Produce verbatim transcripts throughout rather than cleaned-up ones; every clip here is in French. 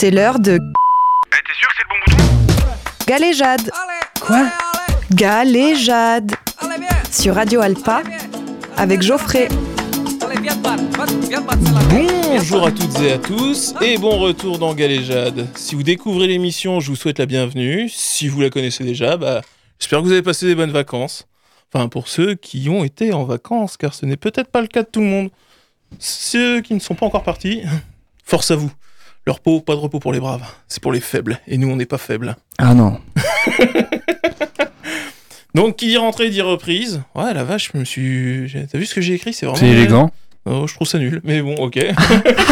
C'est l'heure de... Eh, t'es sûr que c'est le bon bouton ? Galéjade. Quoi ? Galéjade. Sur Radio Alpa, avec Geoffrey. Bonjour à toutes et à tous, et bon retour dans Galéjade. Si vous découvrez l'émission, je vous souhaite la bienvenue. Si vous la connaissez déjà, bah, j'espère que vous avez passé des bonnes vacances. Enfin, pour ceux qui ont été en vacances, car ce n'est peut-être pas le cas de tout le monde. Ceux qui ne sont pas encore partis, force à vous. Leur repos, pas de repos pour les braves, c'est pour les faibles, et nous on n'est pas faibles. Ah non. Donc qui dit rentrée dit reprise. Ouais, la vache, je me suis... T'as vu ce que j'ai écrit ? C'est vraiment... C'est élégant. Oh, je trouve ça nul, mais bon, ok. Et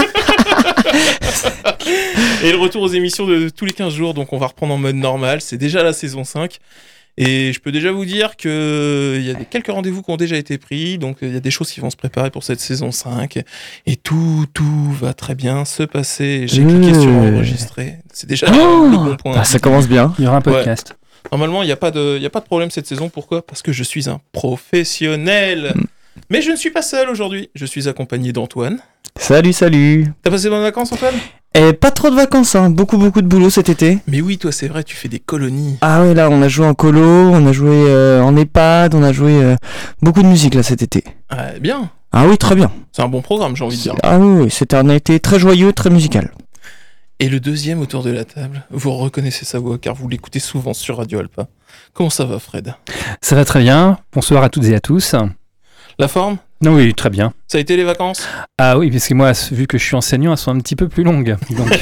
le retour aux émissions de tous les quinze jours, donc on va reprendre en mode normal. C'est déjà la saison cinq. Et je peux déjà vous dire qu'il y a des, quelques rendez-vous qui ont déjà été pris, donc il y a des choses qui vont se préparer pour cette saison cinq. Et tout, tout va très bien se passer. J'ai mmh. cliqué sur enregistrer. C'est déjà oh le bon point. Ah, ça commence bien. Il y aura un podcast. Ouais. Normalement, il n'y a, pas de, y a pas de problème cette saison. Pourquoi ? Parce que je suis un professionnel. Mmh. Mais je ne suis pas seul aujourd'hui. Je suis accompagné d'Antoine. Salut, salut. T'as passé de bonnes vacances, Antoine ? Eh, pas trop de vacances, hein. Beaucoup, beaucoup de boulot cet été. Mais oui, toi, c'est vrai, tu fais des colonies. Ah ouais, là, on a joué en colo, on a joué euh, en EHPAD, on a joué euh, beaucoup de musique, là, cet été. Ah, bien. Ah oui, très bien. C'est un bon programme, j'ai envie de dire. Ah oui, oui, c'était un été très joyeux, très musical. Et le deuxième autour de la table, vous reconnaissez sa voix, car vous l'écoutez souvent sur Radio Alpa. Comment ça va, Fred ? Ça va très bien. Bonsoir à toutes et à tous. La forme ? Non, oui, très bien. Ça a été les vacances ? Ah oui, parce que moi, vu que je suis enseignant, elles sont un petit peu plus longues. Donc,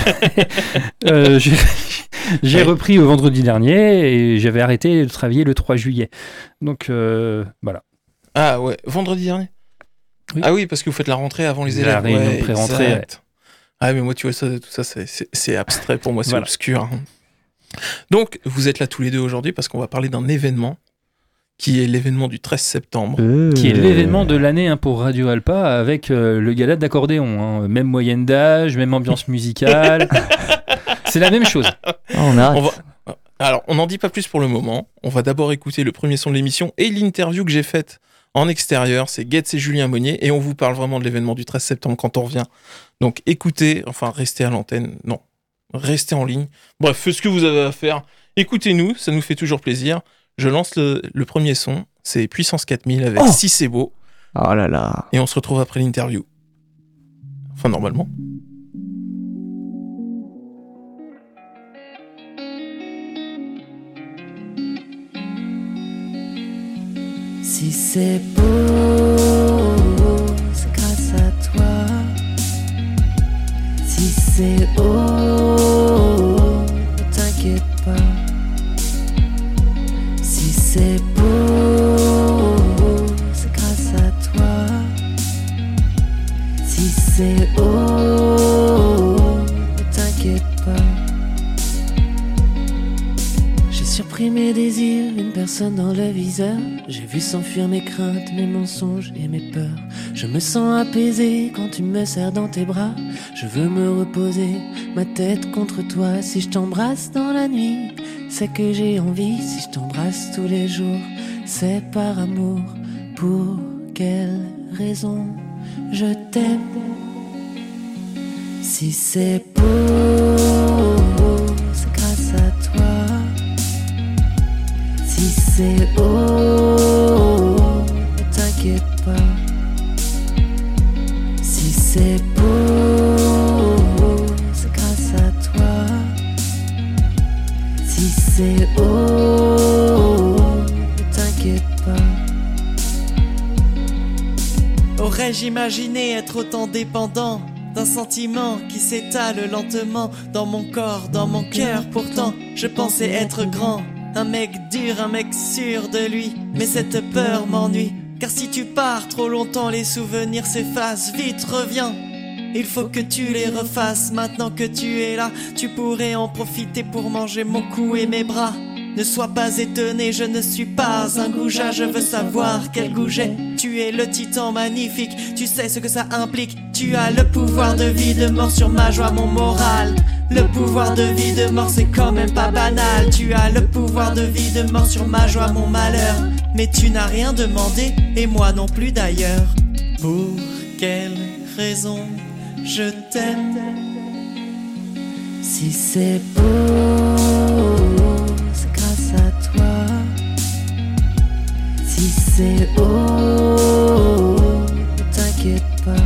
euh, j'ai, j'ai ouais. repris au vendredi dernier et j'avais arrêté de travailler le trois juillet. Donc, euh, voilà. Ah ouais, vendredi dernier ? Oui. Ah oui, parce que vous faites la rentrée avant les élèves. La réunion ouais, pré-rentrée. Ouais. Ah mais moi, tu vois, ça, tout ça, c'est, c'est, c'est abstrait pour moi, c'est voilà. Obscur. Hein. Donc, vous êtes là tous les deux aujourd'hui parce qu'on va parler d'un événement qui est l'événement du treize septembre. Euh... Qui est l'événement de l'année hein, pour Radio Alpa, avec euh, le gala d'accordéon. Hein. Même moyenne d'âge, même ambiance musicale. C'est la même chose. Oh, on a on va... Alors, on n'en dit pas plus pour le moment. On va d'abord écouter le premier son de l'émission et l'interview que j'ai faite en extérieur. C'est Getz et Julien Monnier. Et on vous parle vraiment de l'événement du treize septembre quand on revient. Donc, écoutez, enfin, restez à l'antenne. Non, restez en ligne. Bref, faites ce que vous avez à faire. Écoutez-nous, ça nous fait toujours plaisir. Je lance le, le premier son, c'est Puissance quatre mille avec oh Si c'est beau. Oh là là. Et on se retrouve après l'interview. Enfin, normalement. Si c'est beau, c'est grâce à toi. Si c'est haut, ne t'inquiète pas. Si c'est beau, c'est grâce à toi. Si c'est haut, ne t'inquiète pas. J'ai surpris mes désirs, une personne dans le viseur. J'ai vu s'enfuir mes craintes, mes mensonges et mes peurs. Je me sens apaisé quand tu me serres dans tes bras. Je veux me reposer, ma tête contre toi. Si je t'embrasse dans la nuit, c'est que j'ai envie. Si je t'embrasse tous les jours, c'est par amour. Pour quelle raison je t'aime? Si c'est beau, c'est grâce à toi. Si c'est haut, ne t'inquiète pas. Si c'est beau, c'est grâce à toi. Si c'est haut, ne t'inquiète pas. Aurais-je imaginé être autant dépendant d'un sentiment qui s'étale lentement dans mon corps, dans mon cœur? Pourtant, je pensais être grand, un mec dur, un mec sûr de lui. Mais cette peur m'ennuie, car si tu pars trop longtemps, les souvenirs s'effacent. Vite, reviens, il faut que tu les refasses. Maintenant que tu es là, tu pourrais en profiter pour manger mon cou et mes bras. Ne sois pas étonné, je ne suis pas un goujat. Je veux savoir quel goût j'ai. Tu es le titan magnifique, tu sais ce que ça implique. Tu as le pouvoir de vie, de mort sur ma joie, mon moral. Le pouvoir de vie, de mort, c'est quand même pas banal. Tu as le pouvoir de vie, de mort sur ma joie, mon malheur. Mais tu n'as rien demandé, et moi non plus d'ailleurs. Pour quelle raison je t'aime? Si c'est beau, c'est grâce à toi. Si c'est haut, ne t'inquiète pas.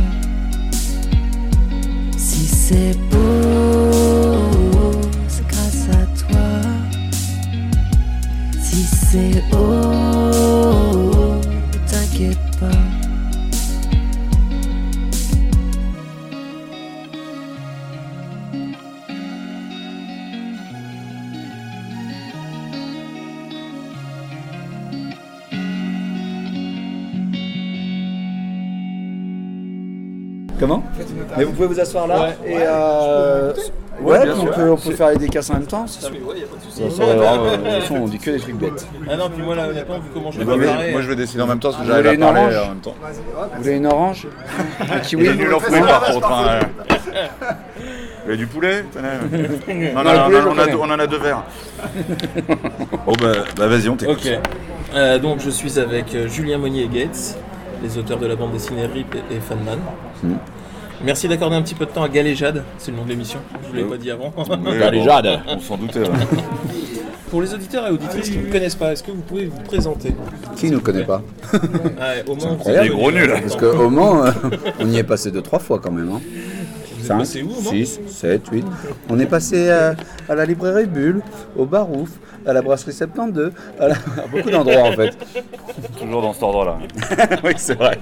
Si c'est beau, c'est grâce à toi. Si c'est haut, ne t'inquiète pas. Comment ? Mais vous pouvez vous asseoir là ouais. et euh... ouais, ouais on, peut, on peut faire les décasses en même temps. C'est sûr. Ouais, y a pas de souci. Ça, ça, euh, de toute façon, on dit que des trucs bêtes. Ah non, puis moi là, honnêtement, vu comment je vais préparer. Moi je vais décider en même temps parce que ah, j'allais la parler en même temps. Vous voulez une orange? Un kiwi? Il est nul en fruits par contre. Hein. Vous voulez du poulet? Non, non, non, on, a, on en a deux verres. Bon bah, bah vas-y, on t'écoute. Ok. Euh, donc je suis avec euh, Julien Monnier et Gates, les auteurs de la bande dessinée Rip et, et Fanman. Mm. Merci d'accorder un petit peu de temps à Galéjade, c'est le nom de l'émission, je ne vous l'ai pas dit avant. Oui, Galéjade, on s'en doutait. Ouais. Pour les auditeurs et auditrices qui ne vous connaissent pas, est-ce que vous pouvez vous présenter? Qui ne nous connaît pas? Ah, au Mans, c'est des gros nuls. Parce qu'au Mans, euh, on y est passé deux, trois fois quand même. Hein. cinq, six, sept, huit. On est passé à, à la librairie Bulle, au Barouf, à la brasserie soixante-douze, à, la... à beaucoup d'endroits en fait. Toujours dans cet ordre-là. Oui, c'est vrai.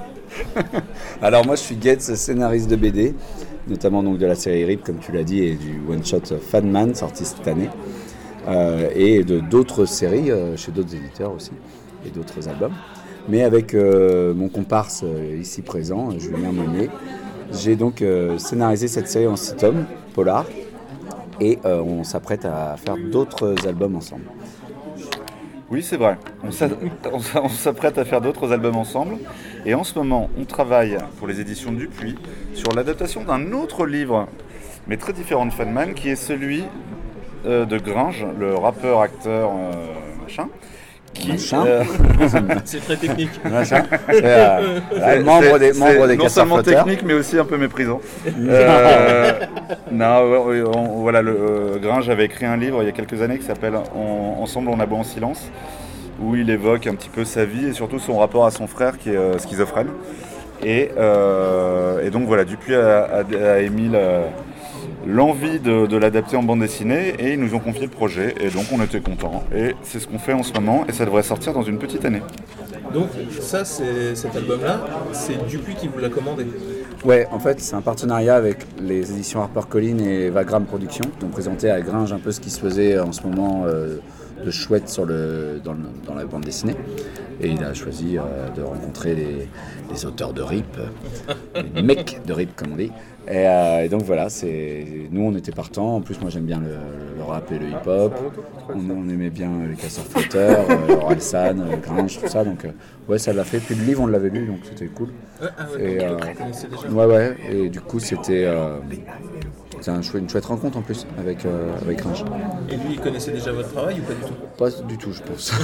Alors moi je suis Gates, scénariste de B D, notamment donc de la série Rip comme tu l'as dit et du one-shot Fanman sorti cette année euh, et de d'autres séries euh, chez d'autres éditeurs aussi et d'autres albums. Mais avec euh, mon comparse euh, ici présent, Julien Monnier, j'ai donc euh, scénarisé cette série en six tomes, polar, et euh, on s'apprête à faire d'autres albums ensemble. Oui, c'est vrai. On s'apprête à faire d'autres albums ensemble. Et en ce moment, on travaille pour les éditions Dupuis sur l'adaptation d'un autre livre, mais très différent de Fanman, qui est celui euh, de Gringe, le rappeur, acteur, euh, machin. Qui, machin euh... C'est très technique. Machin. C'est, euh, c'est, membre des, membre des non seulement flotteurs. Technique, mais aussi un peu méprisant. euh, non, on, on, voilà, le euh, Gringe avait écrit un livre il y a quelques années qui s'appelle on, Ensemble on a beau en silence, où il évoque un petit peu sa vie et surtout son rapport à son frère qui est euh, schizophrène. Et, euh, et donc voilà, Dupuis a, a, a émis la, l'envie de, de l'adapter en bande dessinée et ils nous ont confié le projet et donc on était contents. Et c'est ce qu'on fait en ce moment et ça devrait sortir dans une petite année. Donc ça, c'est, cet album-là, c'est Dupuis qui vous l'a commandé? Ouais, en fait c'est un partenariat avec les éditions HarperCollins et Vagram Productions qui ont présenté à Gringe un peu ce qui se faisait en ce moment euh, de chouette sur le, dans, le, dans la bande dessinée. Et il a choisi euh, de rencontrer les, les auteurs de Rip, les mecs de Rip comme on dit. Et, euh, et donc voilà, c'est, nous on était partants. En plus moi j'aime bien le, le rap et le hip-hop. On, on aimait bien les casseurs flotteurs, euh, Orelsan, euh, Gringe, tout ça. Donc euh, ouais, ça l'a fait. Puis le livre on l'avait lu, donc c'était cool. Ah ouais, et, euh, déjà. ouais ouais. Et du coup c'était euh, c'est un chouette, une chouette rencontre en plus avec euh, avec Gringe. Et lui il connaissait déjà votre travail ou pas du tout? Pas du tout, je pense.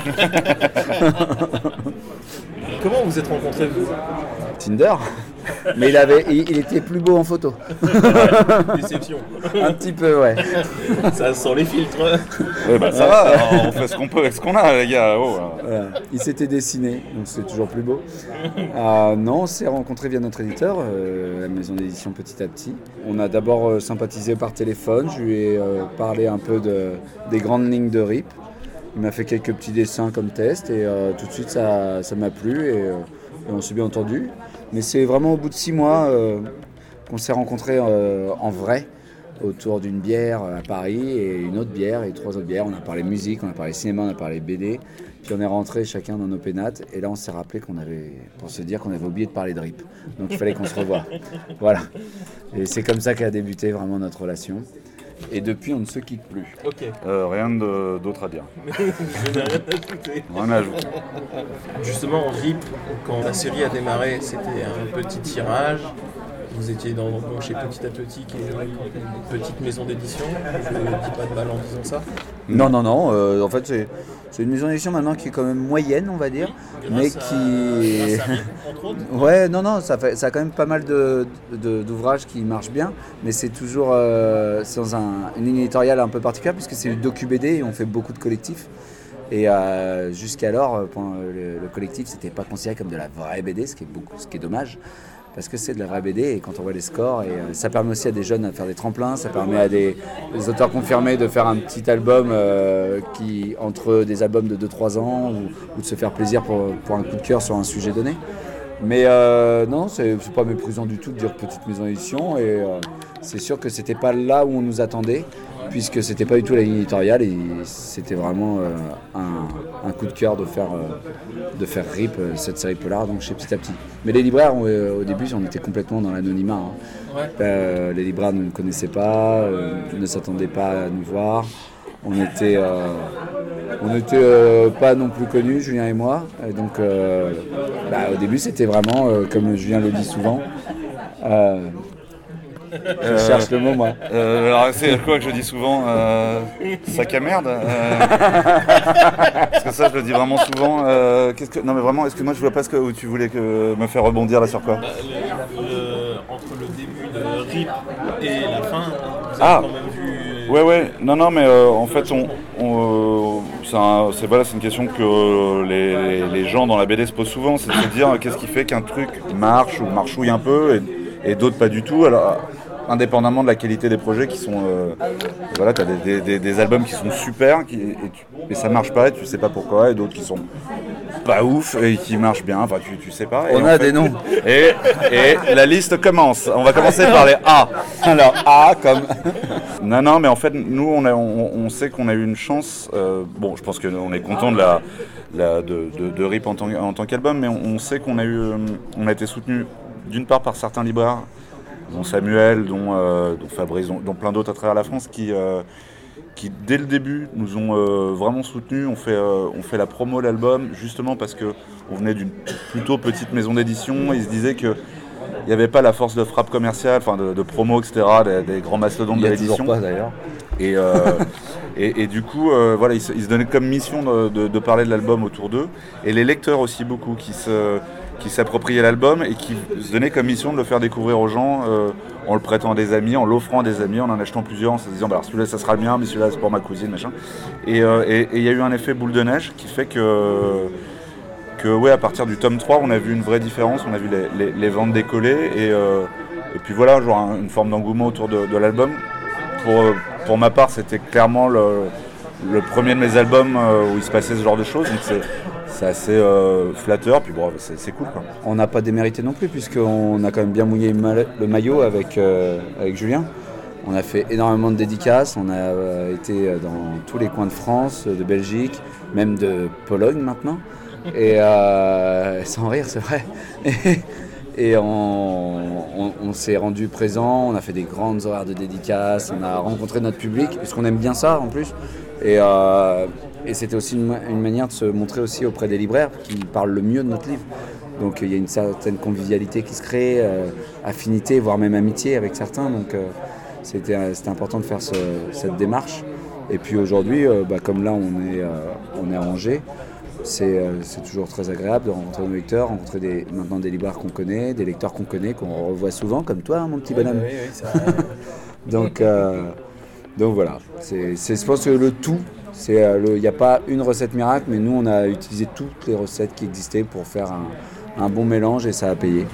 Comment vous êtes rencontrés vous? Tinder. Mais il, avait, il, il était plus beau en photo. Déception. Un petit peu, ouais. Ça sent les filtres. Ouais, bah ça va, on fait ce qu'on peut avec ce qu'on a, les gars. Oh, voilà. Il s'était dessiné, donc c'est toujours plus beau. Euh, non, on s'est rencontrés via notre éditeur, euh, la maison d'édition Petit à Petit. On a d'abord euh, sympathisé par téléphone. Je lui ai euh, parlé un peu de, des grandes lignes de Rip. Il m'a fait quelques petits dessins comme test et euh, tout de suite ça, ça m'a plu et, euh, et on s'est bien entendu. Mais c'est vraiment au bout de six mois euh, qu'on s'est rencontrés euh, en vrai autour d'une bière à Paris et une autre bière et trois autres bières. On a parlé musique, on a parlé cinéma, on a parlé B D. Puis on est rentrés chacun dans nos pénates et là on s'est rappelé qu'on avait, pour se dire qu'on avait oublié de parler de Rip. Donc il fallait qu'on se revoie. Voilà. Et c'est comme ça qu'a débuté vraiment notre relation. Et depuis, on ne se quitte plus. Ok. Euh, rien de, d'autre à dire. Je n'ai rien à ajouter. Rien à ajouter. Justement, Rip, quand la série a démarré, c'était un petit tirage. Vous étiez dans, donc chez Petit à Petit, qui est une petite maison d'édition. Je ne dis pas de mal en disant ça. Non, non, non. Euh, en fait, c'est, c'est une maison d'édition maintenant qui est quand même moyenne, on va dire. Grâce mais à, qui. grâce à Rip, entre autres. Ouais, non, non, ça, fait, ça a quand même pas mal de, de, d'ouvrages qui marchent bien. Mais c'est toujours euh, c'est dans un, une ligne éditoriale un peu particulière, puisque c'est du docu-B D et on fait beaucoup de collectifs. Et euh, jusqu'alors, pendant le, le collectif, c'était pas considéré comme de la vraie B D, ce qui est, beaucoup, ce qui est dommage. Parce que c'est de la vraie B D et quand on voit les scores, et euh, ça permet aussi à des jeunes de faire des tremplins, ça permet à des, des auteurs confirmés de faire un petit album euh, qui, entre des albums de deux trois ans ou, ou de se faire plaisir pour, pour un coup de cœur sur un sujet donné. Mais euh, non, c'est, c'est pas méprisant du tout de dire petite maison d'édition et euh, c'est sûr que c'était pas là où on nous attendait puisque c'était pas du tout la ligne éditoriale et c'était vraiment euh, un, un coup de cœur de faire, euh, de faire Rip, euh, cette série polar, donc chez Petit à Petit. Mais les libraires, on, euh, au début, on était complètement dans l'anonymat. Hein. Ouais. Euh, les libraires ne nous connaissaient pas, euh, ne s'attendaient pas à nous voir. On était, euh, on n'était euh, pas non plus connus, Julien et moi. Et donc, euh, bah, au début, c'était vraiment, euh, comme Julien le dit souvent, euh, je euh, cherche le mot, moi. Euh, alors, c'est quoi que je dis souvent euh, sac à merde euh, parce que ça, je le dis vraiment souvent. Euh, qu'est-ce que, non, mais vraiment, excuse-moi, je vois pas ce que où tu voulais que, me faire rebondir là sur quoi. Bah, le, le, entre le début de Rip et la fin, vous avez ah. quand même vu. Ouais, ouais, non, non, mais euh, en fait, on, on, euh, c'est, un, c'est, voilà, c'est une question que euh, les, les gens dans la B D se posent souvent, c'est de se dire qu'est-ce qui fait qu'un truc marche ou marchouille un peu et, et d'autres pas du tout. Alors, indépendamment de la qualité des projets qui sont euh, voilà, t'as des, des, des albums qui sont super qui, et, tu, et ça marche pas et tu sais pas pourquoi et d'autres qui sont pas ouf et qui marchent bien, enfin tu, tu sais pas. Et on a fait, des noms et, et la liste commence, on va commencer par les A. Alors A comme non non mais en fait nous on, a, on, on sait qu'on a eu une chance, euh, bon je pense qu'on est content de la, la de, de, de Rip en tant, en tant qu'album, mais on, on sait qu'on a eu on a été soutenu d'une part par certains libraires dont Samuel, dont, euh, dont Fabrice, dont, dont plein d'autres à travers la France, qui, euh, qui dès le début nous ont euh, vraiment soutenus. On fait, euh, on fait la promo de l'album justement parce qu'on venait d'une plutôt petite maison d'édition. Ils se disaient qu'il n'y avait pas la force de frappe commerciale, enfin de, de promo, et cetera, des, des grands mastodontes de l'édition. Il n'y a toujours pas d'ailleurs. Et, euh, et, et du coup, euh, voilà, ils se, ils se donnaient comme mission de, de, de parler de l'album autour d'eux. Et les lecteurs aussi beaucoup qui se... qui s'appropriaient l'album et qui se donnaient comme mission de le faire découvrir aux gens euh, en le prêtant à des amis, en l'offrant à des amis, en en achetant plusieurs, en se disant bah, celui-là ça sera le mien, mais celui-là c'est pour ma cousine, machin. Et il euh, et, et y a eu un effet boule de neige qui fait que, que ouais, à partir du tome trois, on a vu une vraie différence, on a vu les, les, les ventes décoller et, euh, et puis voilà, genre un, une forme d'engouement autour de, de l'album. Pour, pour ma part, c'était clairement le, le premier de mes albums où il se passait ce genre de choses, donc c'est C'est assez euh, flatteur, puis bon, c'est, c'est cool quoi. On n'a pas démérité non plus, puisqu'on a quand même bien mouillé le maillot avec, euh, avec Julien. On a fait énormément de dédicaces, on a euh, été dans tous les coins de France, de Belgique, même de Pologne maintenant. Et euh, sans rire, c'est vrai. Et, et on, on, on s'est rendu présent, on a fait des grandes horaires de dédicaces, on a rencontré notre public, puisqu'on aime bien ça en plus. Et, euh, et c'était aussi une, une manière de se montrer aussi auprès des libraires qui parlent le mieux de notre livre. Donc il y a une certaine convivialité qui se crée, euh, affinité, voire même amitié avec certains. Donc euh, c'était, c'était important de faire ce, cette démarche. Et puis aujourd'hui, euh, bah, comme là on est, euh, on est à Angers, c'est, euh, c'est toujours très agréable de rencontrer nos lecteurs, rencontrer des, maintenant des libraires qu'on connaît, des lecteurs qu'on connaît, qu'on revoit souvent, comme toi, hein, mon petit bonhomme. Oui, oui, ça... donc, euh, donc voilà, c'est, c'est, je pense que le tout, il euh, n'y a pas une recette miracle, mais nous on a utilisé toutes les recettes qui existaient pour faire un, un bon mélange et ça a payé.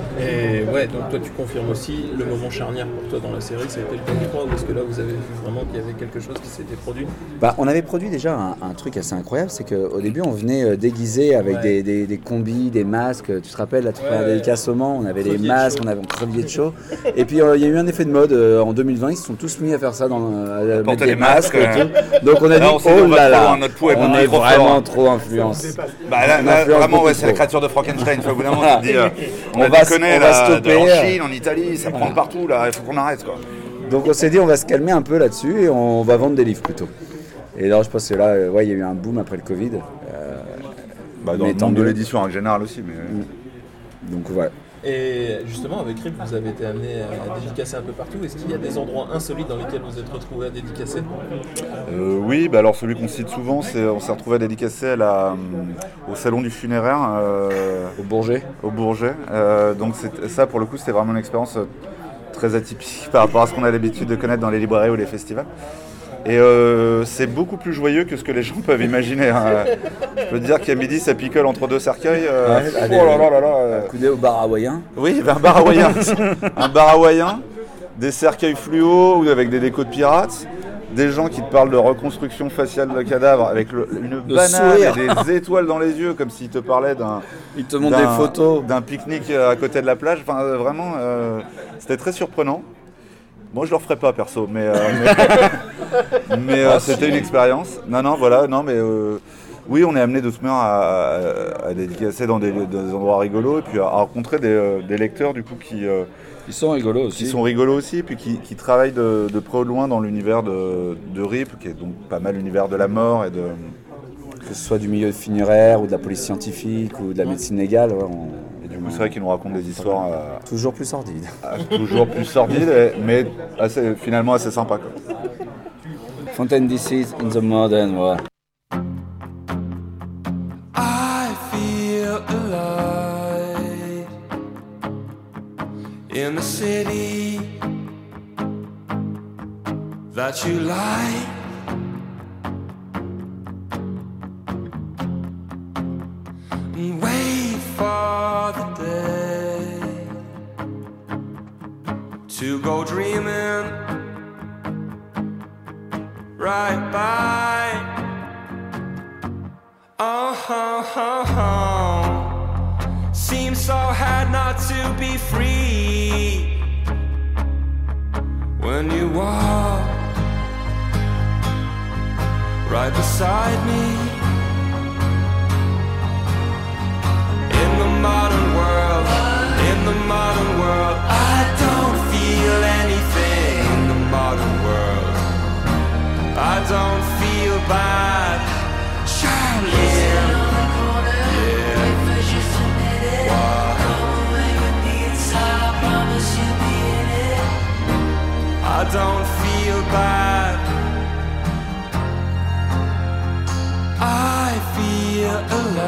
Et ouais, donc toi tu confirmes aussi le moment charnière pour toi dans la série, ça a été le tome trois, parce que là vous avez vu vraiment qu'il y avait quelque chose qui s'était produit. Bah, on avait produit déjà un, un truc assez incroyable, c'est qu'au début on venait déguisé avec ouais. des, des, des combis, des masques, tu te rappelles la toute première ouais, dédicace au Mans, on avait des masques, on avait un crevier de chaud, et puis il euh, y a eu un effet de mode, euh, en deux mille vingt ils se sont tous mis à faire ça, dans, euh, à mettre des masques, masques et tout. Donc on a dit on oh là là, on, on est vraiment trop influencé. Bah là, là vraiment ouais, c'est la créature de Frankenstein, il faut vraiment te dire, on, on va déconner là, stopper. En Chine, en Italie, ça prend partout là, il faut qu'on arrête quoi. Donc on s'est dit on va se calmer un peu là-dessus et on va vendre des livres plutôt. Et là je pense que là, ouais, il y a eu un boom après le Covid. Euh, bah, dans le monde de l'édition en général aussi. Mais... Donc ouais, Et justement, avec Rip, vous avez été amené à dédicacer un peu partout. Est-ce qu'il y a des endroits insolites dans lesquels vous êtes retrouvés à dédicacer ? euh, Oui, bah alors celui qu'on cite souvent, c'est on s'est retrouvé à dédicacer à la, au salon du funéraire. Euh, Au Bourget. Au Bourget. Euh, donc c'est, ça, pour le coup, c'était vraiment une expérience très atypique par rapport à ce qu'on a l'habitude de connaître dans les librairies ou les festivals. Et euh, c'est beaucoup plus joyeux que ce que les gens peuvent imaginer. Hein. Je peux te dire qu'à midi, ça picole entre deux cercueils. Euh, Ouais, oh allez, là là là là. euh. Coudé au bar hawaïen. Oui, ben, un bar hawaïen. Un bar hawaïen, des cercueils fluo ou avec des décos de pirates, des gens qui te parlent de reconstruction faciale de cadavres avec le, une Le banane sourire. et des étoiles dans les yeux, comme s'ils te parlaient d'un, Ils te montrent d'un- des photos. d'un pique-nique à côté de la plage. Enfin, euh, vraiment, euh, c'était très surprenant. Moi, je le referai pas, perso, mais, euh, mais, mais, euh, c'était une expérience. Non, non, voilà, non, mais euh, oui, on est amené de toute manière à, à, à dédicacer dans des, dans des endroits rigolos et puis à, à rencontrer des, euh, des lecteurs du coup qui, euh, Ils sont rigolos aussi. qui sont rigolos aussi, puis qui, qui travaillent de, de près ou de loin dans l'univers de, de Rip, qui est donc pas mal l'univers de la mort et de. Que ce soit du milieu funéraire ou de la police scientifique ou de la médecine légale. Ouais, on... Et du coup, c'est vrai qu'ils nous racontent des histoires euh, Toujours plus sordides. euh, toujours plus sordides, et- mais assez, finalement assez sympas. Quoi. Fontaine D C in the modern world. I feel alive in the city that you like. And wait for the day to go dreaming right by. Oh, oh, oh, oh. Seems so hard not to be free when you walk right beside me. In the modern world, in the modern world, I don't feel anything. In the modern world, I don't feel bad. Charlie, yeah, yeah. Wow. I don't feel bad. I feel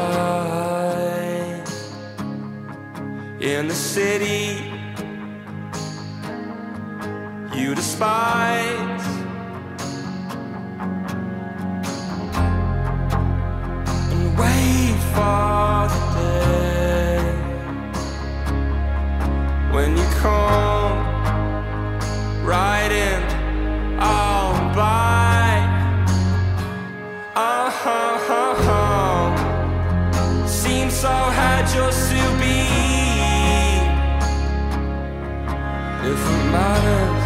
alive in the city you despise. And wait for the day when you come riding on by. Oh, oh, oh, oh. Seems so hard just to be. If it matters,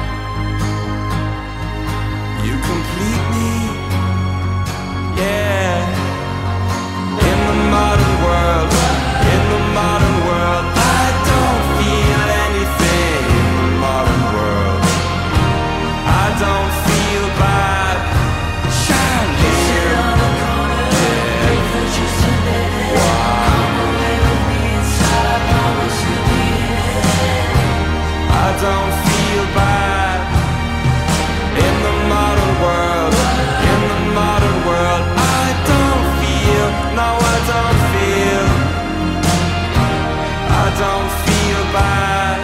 you complete me. Yeah. In the modern world, in the modern world, I don't feel anything. In the modern world, I don't feel bad. Charlie, yeah. Wow. I don't feel bad. In the modern world, in the modern world, I don't feel, no, I don't feel, I don't feel bad.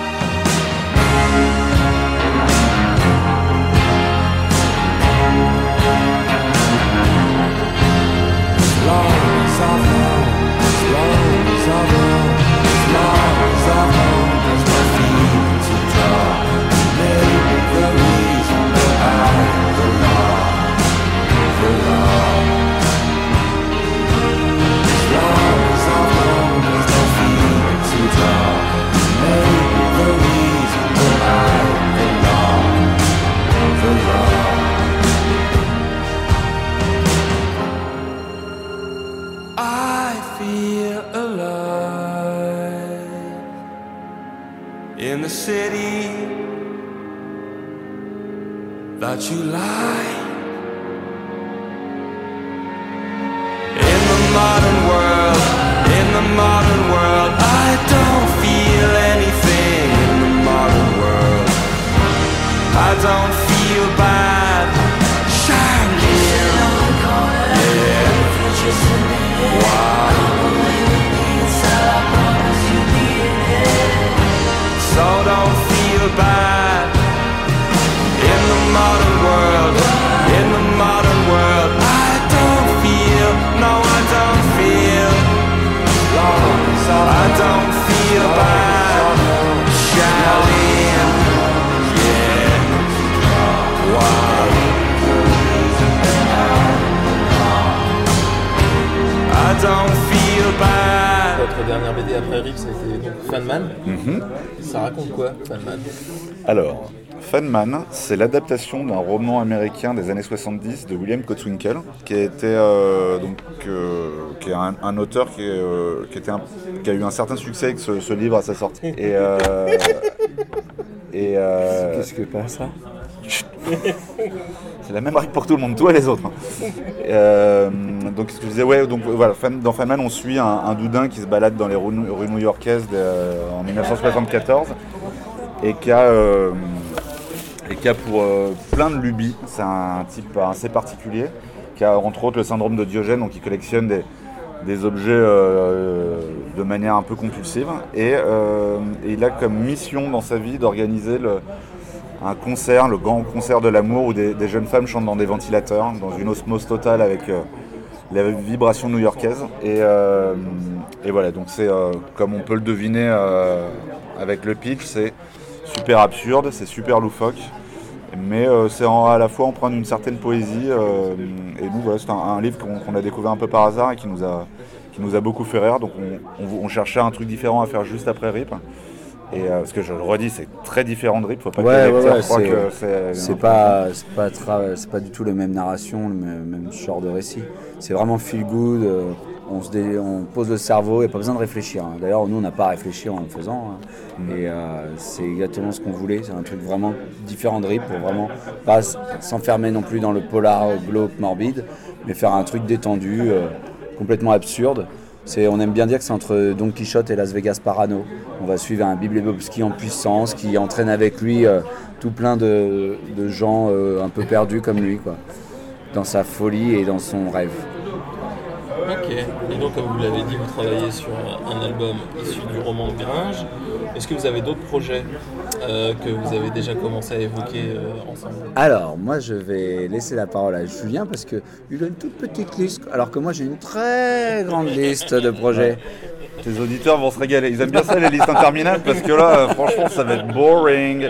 As long as I've known, as long as I've known, as long as I've known, there's my feet to draw. Maybe the reason that I belong, belong. As long as I've known, there's no feet to draw. Maybe the reason that I belong, belong. I feel alive in the city that you like. In the modern world, in the modern world, I don't feel don't feel bad. Charlene, yeah. Wow. So don't feel bad. In the modern world, in the modern world, I don't feel, no I don't feel, I don't feel bad. Charlene, yeah, wow. I don't feel bad. Votre dernière B D après Rip, c'était donc Fanman. Mm-hmm. Ça raconte quoi, Fanman? Alors, Fanman, c'est l'adaptation d'un roman américain des années soixante-dix de William Kotzwinkle, qui a été euh, donc euh, qui est un, un auteur qui, est, euh, qui, était un, qui a eu un certain succès avec ce, ce livre à sa sortie. Et, euh, et euh, Qu'est-ce que pas ça? c'est la même règle pour tout le monde, toi et les autres. Euh, donc, ce que je disais, ouais, donc voilà, dans Fanman, on suit un, un doudain qui se balade dans les rues, rues new-yorkaises de, en dix-neuf cent soixante-quatorze et qui a, euh, et qui a pour euh, plein de lubies. C'est un type assez particulier qui a entre autres le syndrome de Diogène, donc il collectionne des, des objets euh, de manière un peu compulsive et, euh, et il a comme mission dans sa vie d'organiser le un concert, le grand concert de l'amour où des, des jeunes femmes chantent dans des ventilateurs, dans une osmose totale avec euh, les vibrations new-yorkaises. Et, euh, et voilà, donc c'est euh, comme on peut le deviner euh, avec le pitch, c'est super absurde, c'est super loufoque, mais euh, c'est en, à la fois empreint d'une certaine poésie. Euh, et nous, voilà, c'est un, un livre qu'on, qu'on a découvert un peu par hasard et qui nous a, qui nous a beaucoup fait rire. Donc on, on, on cherchait un truc différent à faire juste après Rip. Et euh, parce que je le redis, c'est très différent de Rip, faut pas Ouais, que les lecteurs ouais, ouais, croient c'est- que c'est. C'est pas, c'est pas, tra- c'est pas du tout la même narration, le même, même genre de récit. C'est vraiment feel good. euh, on, se dé- on pose le cerveau, il n'y a pas besoin de réfléchir. hein. D'ailleurs, nous, on n'a pas à réfléchir en le faisant. hein. Et euh, c'est exactement ce qu'on voulait. C'est un truc vraiment différent de Rip pour vraiment pas s- s'enfermer non plus dans le polar glauque morbide, mais faire un truc détendu, euh, complètement absurde. C'est, on aime bien dire que c'est entre Don Quichotte et Las Vegas Parano. On va suivre un Biblebobski en puissance qui entraîne avec lui euh, tout plein de, de gens euh, un peu perdus comme lui, quoi, dans sa folie et dans son rêve. Ok. Et donc, comme vous l'avez dit, vous travaillez sur un album issu du roman de Gringe. Est-ce que vous avez d'autres projets euh, que vous avez déjà commencé à évoquer euh, ensemble? Alors, moi, je vais laisser la parole à Julien parce qu'il a une toute petite liste, alors que moi, j'ai une très grande liste de projets. Tes auditeurs vont se régaler. Ils aiment bien ça, les listes interminables, parce que là, euh, franchement, ça va être boring.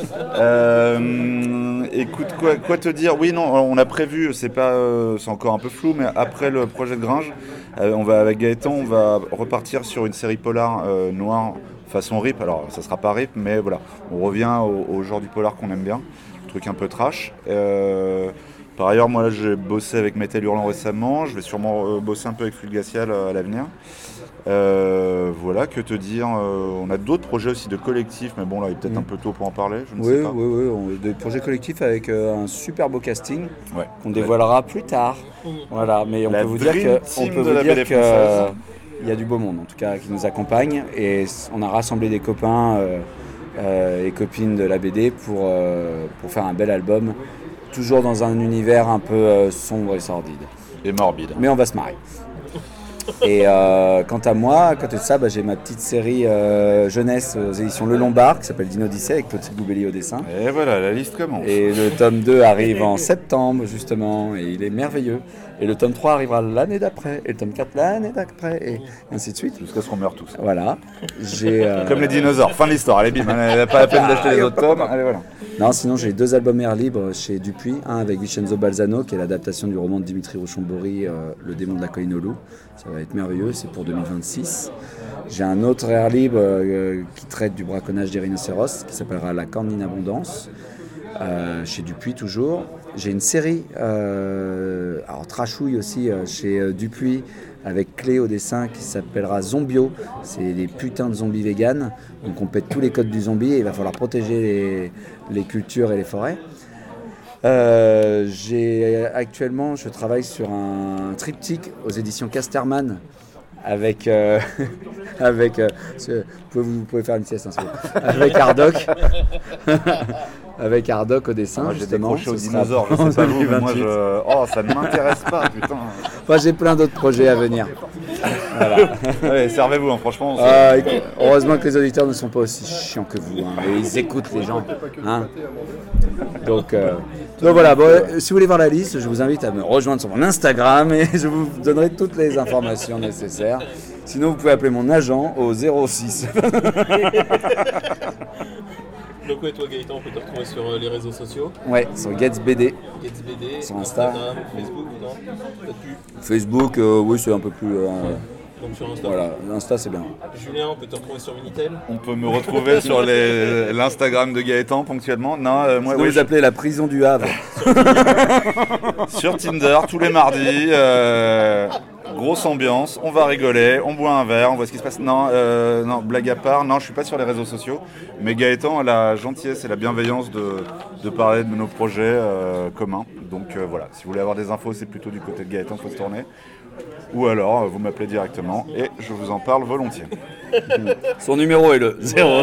Euh, écoute, quoi, quoi te dire? Oui, non, on a prévu, c'est pas, euh, c'est encore un peu flou, mais après le projet de Gringe, euh, on va avec Gaëtan, on va repartir sur une série polar euh, noire façon Rip. Alors, ça sera pas Rip, mais voilà, on revient au, au genre du polar qu'on aime bien, un truc un peu trash. Euh, par ailleurs, moi, là, j'ai bossé avec Metal Hurlant récemment. Je vais sûrement euh, bosser un peu avec Flux Glacial euh, à l'avenir. Euh, voilà, que te dire, euh, on a d'autres projets aussi de collectifs, mais bon là il est peut-être Mm. un peu tôt pour en parler, je ne Oui, sais pas. oui, oui, on- des projets collectifs avec euh, un super beau casting Ouais. qu'on dévoilera plus tard. Voilà, mais on La peut vous dire Dream que, on Team peut de vous la dire B D que, française. euh, il y a du beau monde en tout cas qui nous accompagne et s- on a rassemblé des copains euh, euh, et copines de la B D pour, euh, pour faire un bel album, toujours dans un univers un peu euh, sombre et sordide. Et morbide. Mais on va se marrer. Et euh, quant à moi, à côté de ça, bah, j'ai ma petite série euh, jeunesse aux éditions Le Lombard qui s'appelle D'Inodyssée avec Claude Goubelli au dessin. Et voilà, la liste commence. Et le tome deux arrive en septembre justement et il est merveilleux. Et le tome trois arrivera l'année d'après et le tome quatre l'année d'après et ainsi de suite. Jusqu'à ce qu'on meure tous. Voilà. J'ai, euh, Comme les dinosaures, fin de l'histoire, allez bim, il n'y a pas la peine d'acheter les autres tomes, allez voilà. Non, sinon j'ai deux albums air libres chez Dupuis, un avec Vincenzo Balzano qui est l'adaptation du roman de Dimitri Rochon-Bory, euh, Le démon de la colline au loup. Ça va être merveilleux, c'est pour deux mille vingt-six. J'ai un autre air libre euh, qui traite du braconnage des rhinocéros qui s'appellera La corne d'inabondance, euh, chez Dupuis toujours. J'ai une série, euh, alors trashouille aussi, euh, chez euh, Dupuis avec Clé au dessin qui s'appellera Zombio. C'est des putains de zombies véganes. Donc on pète tous les codes du zombie et il va falloir protéger les, les cultures et les forêts. Euh, j'ai actuellement, je travaille sur un triptyque aux éditions Casterman avec, euh, avec euh, ce- vous, pouvez, vous pouvez faire une sieste, hein, s'il vous plaît. Avec Hardoc, avec Hardoc au dessin, Moi, j'ai justement. décroché aux Ce sera dinosaures, je en sais pas vous, mais moi, deux mille vingt-huit. je... Oh, ça ne m'intéresse pas, putain. Enfin, j'ai plein d'autres projets à venir. Voilà. Ouais, servez-vous, hein, franchement. Ah, écoute, heureusement que les auditeurs ne sont pas aussi chiants que vous. Hein, et ils écoutent les gens. Hein. Donc, euh, donc voilà, bon, euh, si vous voulez voir la liste, je vous invite à me rejoindre sur mon Instagram et je vous donnerai toutes les informations nécessaires. Sinon, vous pouvez appeler mon agent au zéro six. Donc ouais, toi Gaëtan, on peut te retrouver sur euh, les réseaux sociaux. Ouais, sur GetsBD. GetsBD, Sur Insta. Instagram, Facebook, non Peut-être plus. Facebook, euh, oui, c'est un peu plus. euh, Donc sur Insta. voilà, Insta, c'est bien. Julien, on peut te retrouver sur Minitel. On peut me retrouver sur les- l'Instagram de Gaëtan ponctuellement. Non, euh, moi, Sinon, oui, vous je- appelez la prison du Havre. sur Tinder tous les mardis. euh, grosse ambiance, on va rigoler, on boit un verre, on voit ce qui se passe. Non, euh, non, blague à part, non, je suis pas sur les réseaux sociaux. Mais Gaëtan a la gentillesse et la bienveillance de, de parler de nos projets euh, communs. Donc euh, voilà, si vous voulez avoir des infos, c'est plutôt du côté de Gaëtan, faut se tourner. Ou alors, euh, vous m'appelez directement et je vous en parle volontiers. Son numéro est le zéro.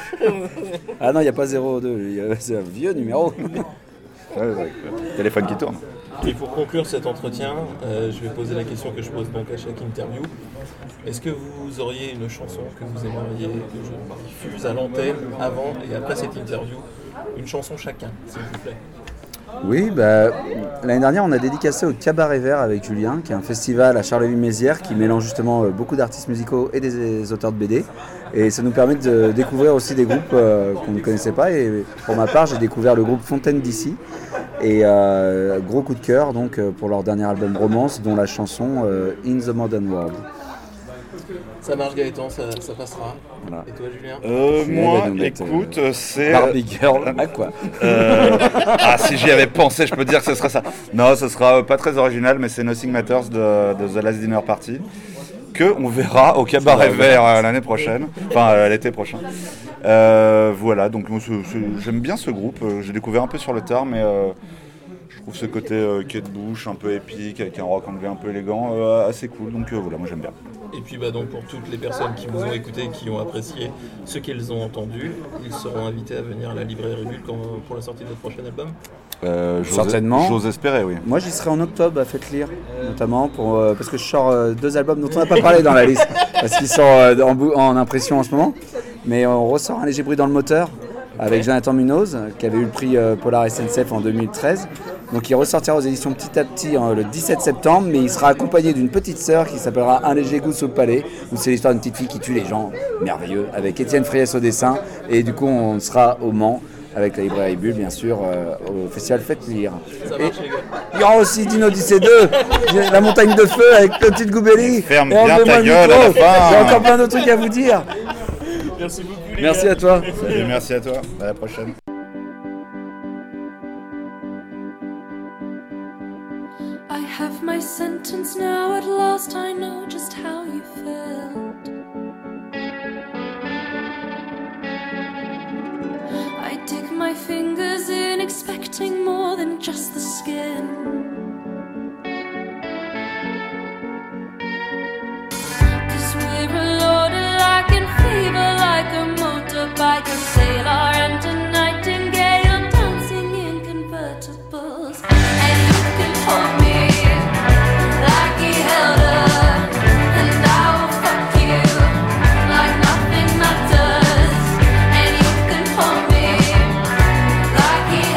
Ah non, il n'y a pas zéro deux, il y a- c'est un vieux numéro. Ouais, ouais, le téléphone qui tourne. Et pour conclure cet entretien, euh, je vais poser la question que je pose donc à chaque interview. Est-ce que vous auriez une chanson que vous aimeriez que je diffuse à l'antenne avant et après cette interview? Une chanson chacun, s'il vous plaît. Oui, bah, l'année dernière, on a dédicacé au Cabaret Vert avec Julien, qui est un festival à Charleville-Mézières qui mélange justement euh, beaucoup d'artistes musicaux et des, des auteurs de B D. Et ça nous permet de découvrir aussi des groupes euh, qu'on ne connaissait pas. Et pour ma part, j'ai découvert le groupe Fontaine d'ici. Et euh, gros coup de cœur donc, euh, pour leur dernier album Romance, dont la chanson euh, In the Modern World. Ça marche Gaëtan, ça, ça passera. Voilà. Et toi Julien? Euh, Julien moi, va nous mettre, écoute, c'est... Barbie Girl, à quoi Euh, ah, si j'y avais pensé, je peux te dire que ce sera ça. Non, ce sera euh, pas très original, mais c'est Nothing Matters de, de The Last Dinner Party, que on verra au Cabaret Vert euh, l'année prochaine, enfin euh, l'été prochain. Euh, voilà, donc moi, ce- ce- j'aime bien ce groupe. euh, J'ai découvert un peu sur le tard, mais euh, je trouve ce côté euh, Kate Bush un peu épique, avec un rock anglais un peu élégant, euh, assez cool. Donc euh, voilà, moi j'aime bien. Et puis bah, donc pour toutes les personnes qui vous ont écouté, qui ont apprécié ce qu'elles ont entendu, ils seront invités à venir à la librairie Bulle quand- pour la sortie de votre prochain album. Euh, j'ose- Certainement. J'ose espérer, oui. Moi, j'y serai en octobre à Faites Lire, notamment pour, euh, parce que je sors euh, deux albums dont on n'a pas parlé dans la liste, parce qu'ils sont euh, en, bou- en impression en ce moment. Mais on ressort Un léger bruit dans le moteur avec Jonathan Munoz, qui avait eu le prix euh, Polar S N C F en deux mille treize. Donc il ressortira aux éditions Petit à Petit euh, le dix-sept septembre, mais il sera accompagné d'une petite sœur qui s'appellera Un léger goût sous le palais, où c'est l'histoire d'une petite fille qui tue les gens, merveilleux, avec Étienne Friès au dessin. Et du coup, on sera au Mans avec la librairie Bulle, bien sûr, euh, au festival Faites Lire. Ça Et marche les gars. il y aura aussi Dino Odyssée deux, La montagne de feu avec Clotilde Goubelli. Ferme Et bien enlevez-moi ta le gueule micro. à la fin. J'ai encore plein d'autres trucs à vous dire. Merci beaucoup les Merci gars. à toi. Salut, merci à toi. À la prochaine. I have my sentence now, at last I know just how you felt. I dig my fingers in, expecting more than just the skin. Cause we're a loaded like in fever, like a motorbike, a sailor and a nightingale dancing in convertibles. And you can hold me like he held her, and I will fuck you like nothing matters. And you can hold me like he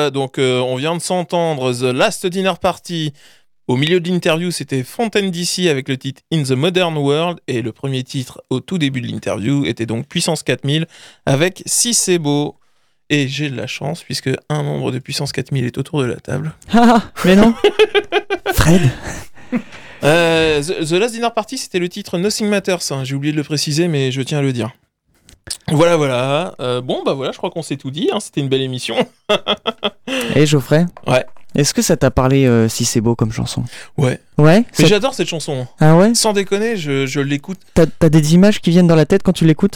voilà, donc euh, on vient de s'entendre The Last Dinner Party. Au milieu de l'interview, c'était Fontaine D C avec le titre In the Modern World. Et le premier titre au tout début de l'interview était donc Puissance quatre mille avec Si c'est beau. Et j'ai de la chance puisque un membre de Puissance quatre mille est autour de la table. Ah, mais non. Fred. Euh, The, The Last Dinner Party, c'était le titre Nothing Matters. Hein. J'ai oublié de le préciser, mais je tiens à le dire. Voilà, voilà. Euh, bon, bah voilà, je crois qu'on s'est tout dit. Hein. C'était une belle émission. Et Geoffrey ? Ouais. Est-ce que ça t'a parlé euh, Si c'est beau comme chanson ? Ouais. Ouais. Mais ça... j'adore cette chanson. Ah ouais ? Sans déconner, je, je l'écoute. T'as, t'as des images qui viennent dans la tête quand tu l'écoutes ?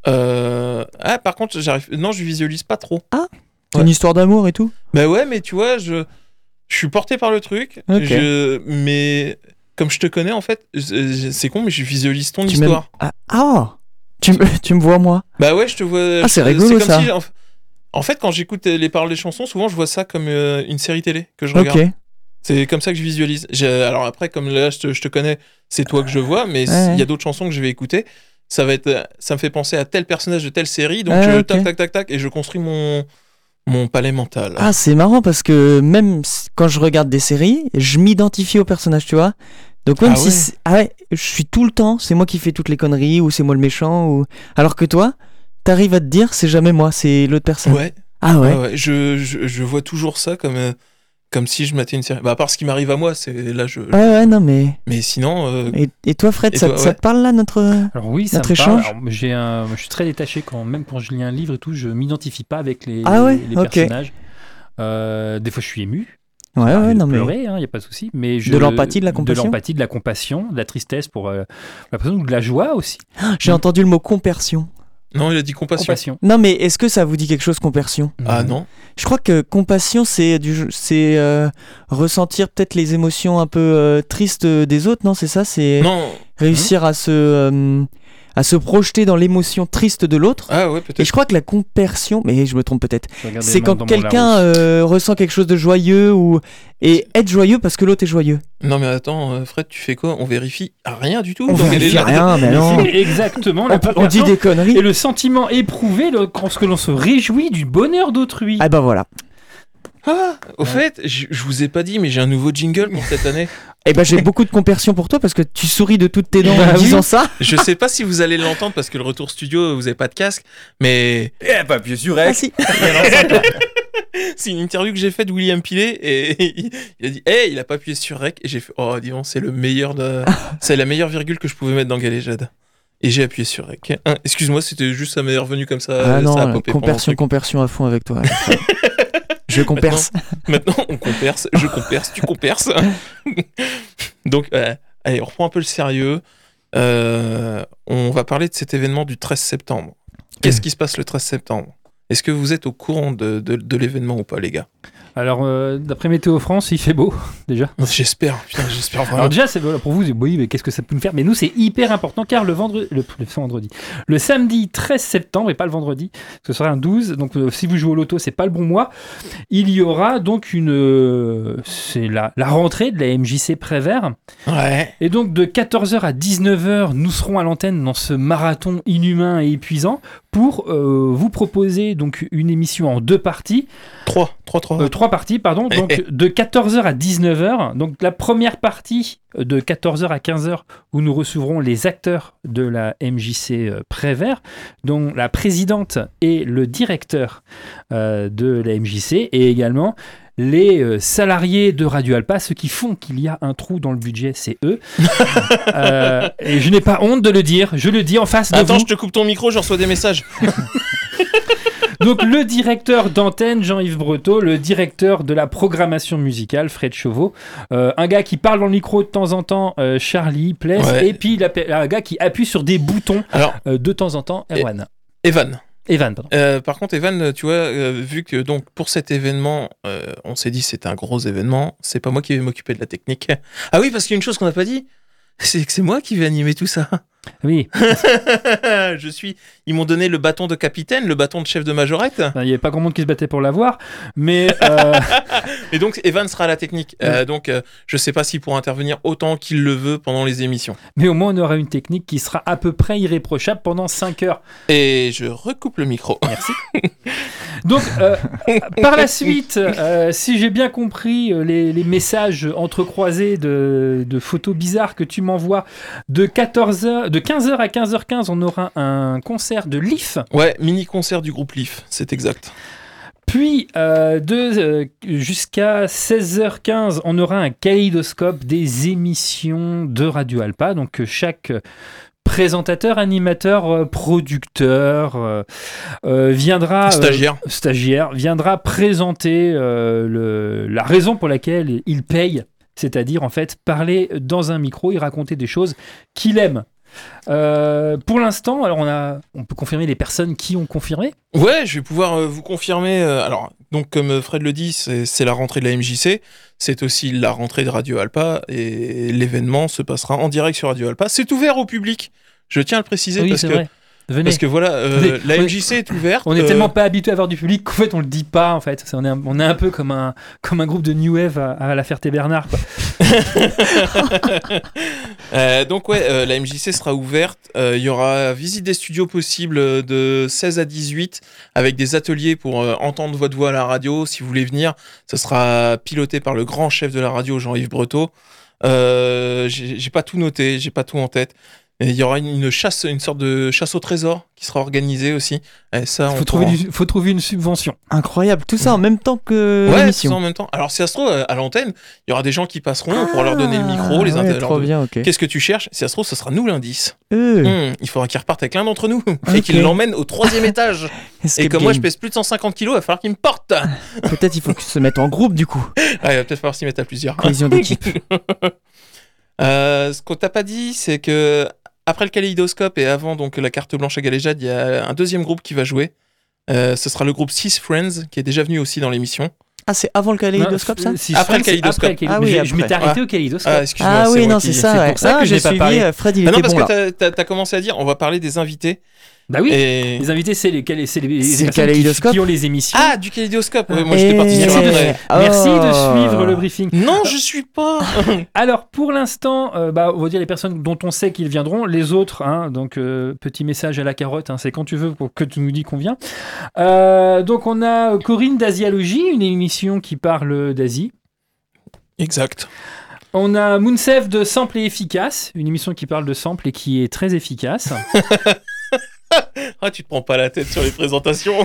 Euh... Ah, par contre, j'arrive. Non, je visualise pas trop. Ah. Ouais. Une histoire d'amour et tout ? Bah ouais, mais tu vois, je, je suis porté par le truc. Ok. Je... Mais comme je te connais, en fait, je- c'est con, mais je visualise ton Tu histoire. m'aimes- Ah, ah tu, me... tu me vois moi ? Bah ouais, je te vois. Ah, c'est je- rigolo, comme ça. si, en... en fait, quand j'écoute les paroles des chansons, souvent je vois ça comme euh, une série télé que je regarde. Ok. C'est comme ça que je visualise. J'ai- Alors après, comme là, je te, je te connais, c'est toi que je vois, mais il Ouais. y a d'autres chansons que je vais écouter. Ça va être, ça me fait penser à tel personnage de telle série, donc Ouais, je ok. tac tac tac tac et je construis mon mon palais mental. Ah, c'est marrant parce que même s- quand je regarde des séries, je m'identifie au personnage, tu vois. Donc même Ah si ouais. c'est- ah ouais, je suis tout le temps, c'est moi qui fais toutes les conneries ou c'est moi le méchant ou alors que toi, t'arrives à te dire c'est jamais moi, c'est l'autre personne. Ouais. Ah ouais. Ouais, ouais. Je, je, je vois toujours ça comme, euh, comme si je matais une série. Bah, à part ce qui m'arrive à moi, c'est là je. Ouais ouais, non mais Mais sinon. euh, et, et toi Fred, Et ça, toi, ça ouais. te parle là notre Alors oui, ça Notre me parle. échange. Alors, j'ai un, je suis très détaché quand même quand je lis un livre et tout, je m'identifie pas avec les, Ah ouais, les ok. personnages. Euh, des fois, je suis ému. Ouais Ça ouais, arrive de non mais pleurer, il n'y a pas de souci. Mais je, De l'empathie, de la compassion. De l'empathie, de la compassion, de la tristesse pour euh, la personne ou de la joie aussi. j'ai entendu le mot compersion. Non, il a dit compassion. Compassion. Non mais est-ce que ça vous dit quelque chose compersion ? Ah non. Je crois que compassion, c'est du, c'est euh, ressentir peut-être les émotions un peu euh, tristes des autres, non ? C'est ça, c'est Non. réussir à se euh, à se projeter dans l'émotion triste de l'autre. Ah ouais, Et peut-être. je crois que la compersion, mais je me trompe peut-être, Je regardais c'est le quand monde dans mon quelqu'un Larousse. euh, ressent quelque chose de joyeux ou et être joyeux parce que l'autre est joyeux. Non, mais attends, euh, Fred, tu fais quoi ? On vérifie rien du tout. On dans vérifie les- rien, mais non. C'est exactement la On, on dit des conneries. Et le sentiment éprouvé lorsque l'on se réjouit du bonheur d'autrui. Ah bah voilà. Ah, au fait, je, je vous ai pas dit, mais j'ai un nouveau jingle pour cette année. Et bah j'ai beaucoup de compersion pour toi parce que tu souris de toutes tes dents Bah en oui. disant ça. Je sais pas si vous allez l'entendre parce que le retour studio, vous avez pas de casque, mais Eh, pas appuyer sur Ah Rec. si. c'est une interview que j'ai faite de William Pilet et il a dit hey, il a pas appuyé sur rec et j'ai fait oh dis donc, c'est le meilleur de c'est la meilleure virgule que je pouvais mettre dans Galéjade. Et j'ai appuyé sur rec. Hein, excuse-moi, c'était juste ça m'est revenu comme ça, Ah ça a non, popé pendant le compersion, truc. compersion à fond avec toi. Je comperse. Maintenant, on comperce, je comperce, tu comperces. Donc euh, allez, on reprend un peu le sérieux. Euh, on va parler de cet événement du treize septembre. Qu'est-ce qui se passe le treize septembre ? Est-ce que vous êtes au courant de, de, de l'événement ou pas, les gars ? Alors, euh, d'après Météo France, il fait beau, déjà. J'espère, putain, j'espère vraiment. Alors déjà, c'est, voilà, pour vous, c'est- oui, mais qu'est-ce que ça peut nous faire ? Mais nous, c'est hyper important car le vendredi, le, le vendredi, le samedi treize septembre et pas le vendredi, ce sera un douze. Donc, euh, si vous jouez au loto, c'est pas le bon mois. Il y aura donc une, euh, c'est la, la rentrée de la M J C Prévert. Ouais. Et donc, de quatorze heures à dix-neuf heures, nous serons à l'antenne dans ce marathon inhumain et épuisant pour euh, vous proposer donc une émission en deux parties. Trois, trois, trois. Euh, trois parties, pardon. Donc, de quatorze heures à dix-neuf heures. Donc, la première partie euh, de quatorze heures à quinze heures où nous recevrons les acteurs de la M J C euh, Prévert, dont la présidente et le directeur euh, de la M J C, et également les euh, salariés de Radio Alpa, ceux qui font qu'il y a un trou dans le budget, c'est eux. Euh, et je n'ai pas honte de le dire, je le dis en face de Attends, vous. je te coupe ton micro, je reçois des messages. Donc le directeur d'antenne, Jean-Yves Breteau, le directeur de la programmation musicale, Fred Chauveau, euh, un gars qui parle dans le micro de temps en temps, euh, Charlie Pless, Ouais. et puis la, un gars qui appuie sur des boutons Alors, euh, de temps en temps, Erwan. Evan. Evan, pardon. Euh, par contre, Evan, tu vois, euh, vu que donc pour cet événement, euh, on s'est dit c'est un gros événement, c'est pas moi qui vais m'occuper de la technique. Ah oui, parce qu'il y a une chose qu'on n'a pas dit, c'est que c'est moi qui vais animer tout ça. Oui, Je suis. Ils m'ont donné le bâton de capitaine, le bâton de chef de majorette. il n'y avait pas grand monde qui se battait pour l'avoir, mais euh, Et donc Evan sera à la technique. Euh, donc euh, je sais pas s'il pourra intervenir autant qu'il le veut pendant les émissions. mais au moins on aura une technique qui sera à peu près irréprochable pendant cinq heures. Et je recoupe le micro. Merci. Donc, euh, par la suite, euh, si j'ai bien compris euh, les, les messages entrecroisés de, de photos bizarres que tu m'envoies, de, quatorze heures, de quinze heures à quinze heures quinze, on aura un concert de Leaf. Ouais, mini-concert du groupe Leaf, c'est exact. Puis, euh, de, euh, jusqu'à seize heures quinze, on aura un kaléidoscope des émissions de Radio Alpa. Donc, chaque présentateur, animateur, euh, producteur euh, euh, viendra... Stagiaire. Euh, stagiaire, viendra présenter euh, le, la raison pour laquelle il paye. C'est-à-dire, en fait, parler dans un micro et raconter des choses qu'il aime. Euh, pour l'instant, alors on a, on peut confirmer les personnes qui ont confirmé. Ouais, je vais pouvoir euh, vous confirmer. Euh, alors, donc comme Fred le dit, c'est, c'est la rentrée de la M J C, c'est aussi la rentrée de Radio Alpa et l'événement se passera en direct sur Radio Alpa. C'est ouvert au public. Je tiens à le préciser Oui, parce c'est que vrai. Venez. parce que voilà, euh, Venez. la M J C est ouverte. On est euh, tellement pas habitué à avoir du public qu'en fait on le dit pas en fait. C'est- On est un, on est un peu comme un comme un groupe de New Wave à, à la Ferté-Bernard, quoi. Euh, donc ouais, euh, la M J C sera ouverte. Euh, Il y aura visite des studios possibles euh, de seize à dix-huit avec des ateliers pour euh, entendre votre voix à la radio. Si vous voulez venir, ça sera piloté par le grand chef de la radio, Jean-Yves Breteau. Euh, j'ai, j'ai pas tout noté, j'ai pas tout en tête. Et il y aura une, une chasse, une sorte de chasse au trésor qui sera organisée aussi. Et ça, on Faut trouver, pourra- du- faut trouver une subvention. Incroyable, tout ça en même temps que Ouais, tout l'émission. ça en même temps. Alors, si ça se trouve, euh, à l'antenne, il y aura des gens qui passeront, on pourra leur donner le micro, les Ah, ouais, inter- leur trop donner- bien, ok. Qu'est-ce que tu cherches? Si ça se trouve, ce sera nous l'indice. Euh, Hmm, il faudra qu'il reparte avec l'un d'entre nous et Ok. qu'il l'emmène au troisième étage. Et escape comme moi, je game. pèse plus de cent cinquante kilos, il va falloir qu'il me porte. Peut-être il faut qu'ils se mettent en groupe du coup. Ah, il va peut-être falloir s'y mettre à plusieurs. Cohésion d'équipe. Euh, ce qu'on t'a pas dit, c'est que après le kaléidoscope et avant donc la carte blanche à galéjade, il y a un deuxième groupe qui va jouer. Euh, ce sera le groupe Six Friends qui est déjà venu aussi dans l'émission. Ah, c'est avant le kaléidoscope ça Non, si Après je le fais, c'est kaléidoscope. après le kaléidoscope. Ah oui, Mais je après. m'étais arrêté Ah. au kaléidoscope. Ah, excuse-moi. Ah c'est oui, moi non, qui- c'est ça. c'est ouais. pour ça Ah, que je j'ai n'ai pas suivi, parlé. euh, Fred, il Ah non, était parce bon là. que t'as, t'as, t'as commencé à dire, on va parler des invités. Bah oui. Et... Les invités, c'est les, c'est les, les, C'est le personnes qui- kaléidoscope. qui ont les émissions. Ah, du kaléidoscope. Ouais, moi, j'étais parti Et- sur après. Merci de Oh. suivre le briefing. Non, je suis pas. Alors, pour l'instant, euh, bah, on va dire les personnes dont on sait qu'ils viendront. Les autres, hein, donc euh, petit message à la carotte, hein, c'est quand tu veux pour que tu nous dis qu'on vient. Euh, donc, on a Corinne d'Asialogie, une émission qui parle d'Asie. Exact. On a Mounsev de Sample et Efficace, une émission qui parle de sample et qui est très efficace. Ah, tu te prends pas la tête sur les présentations.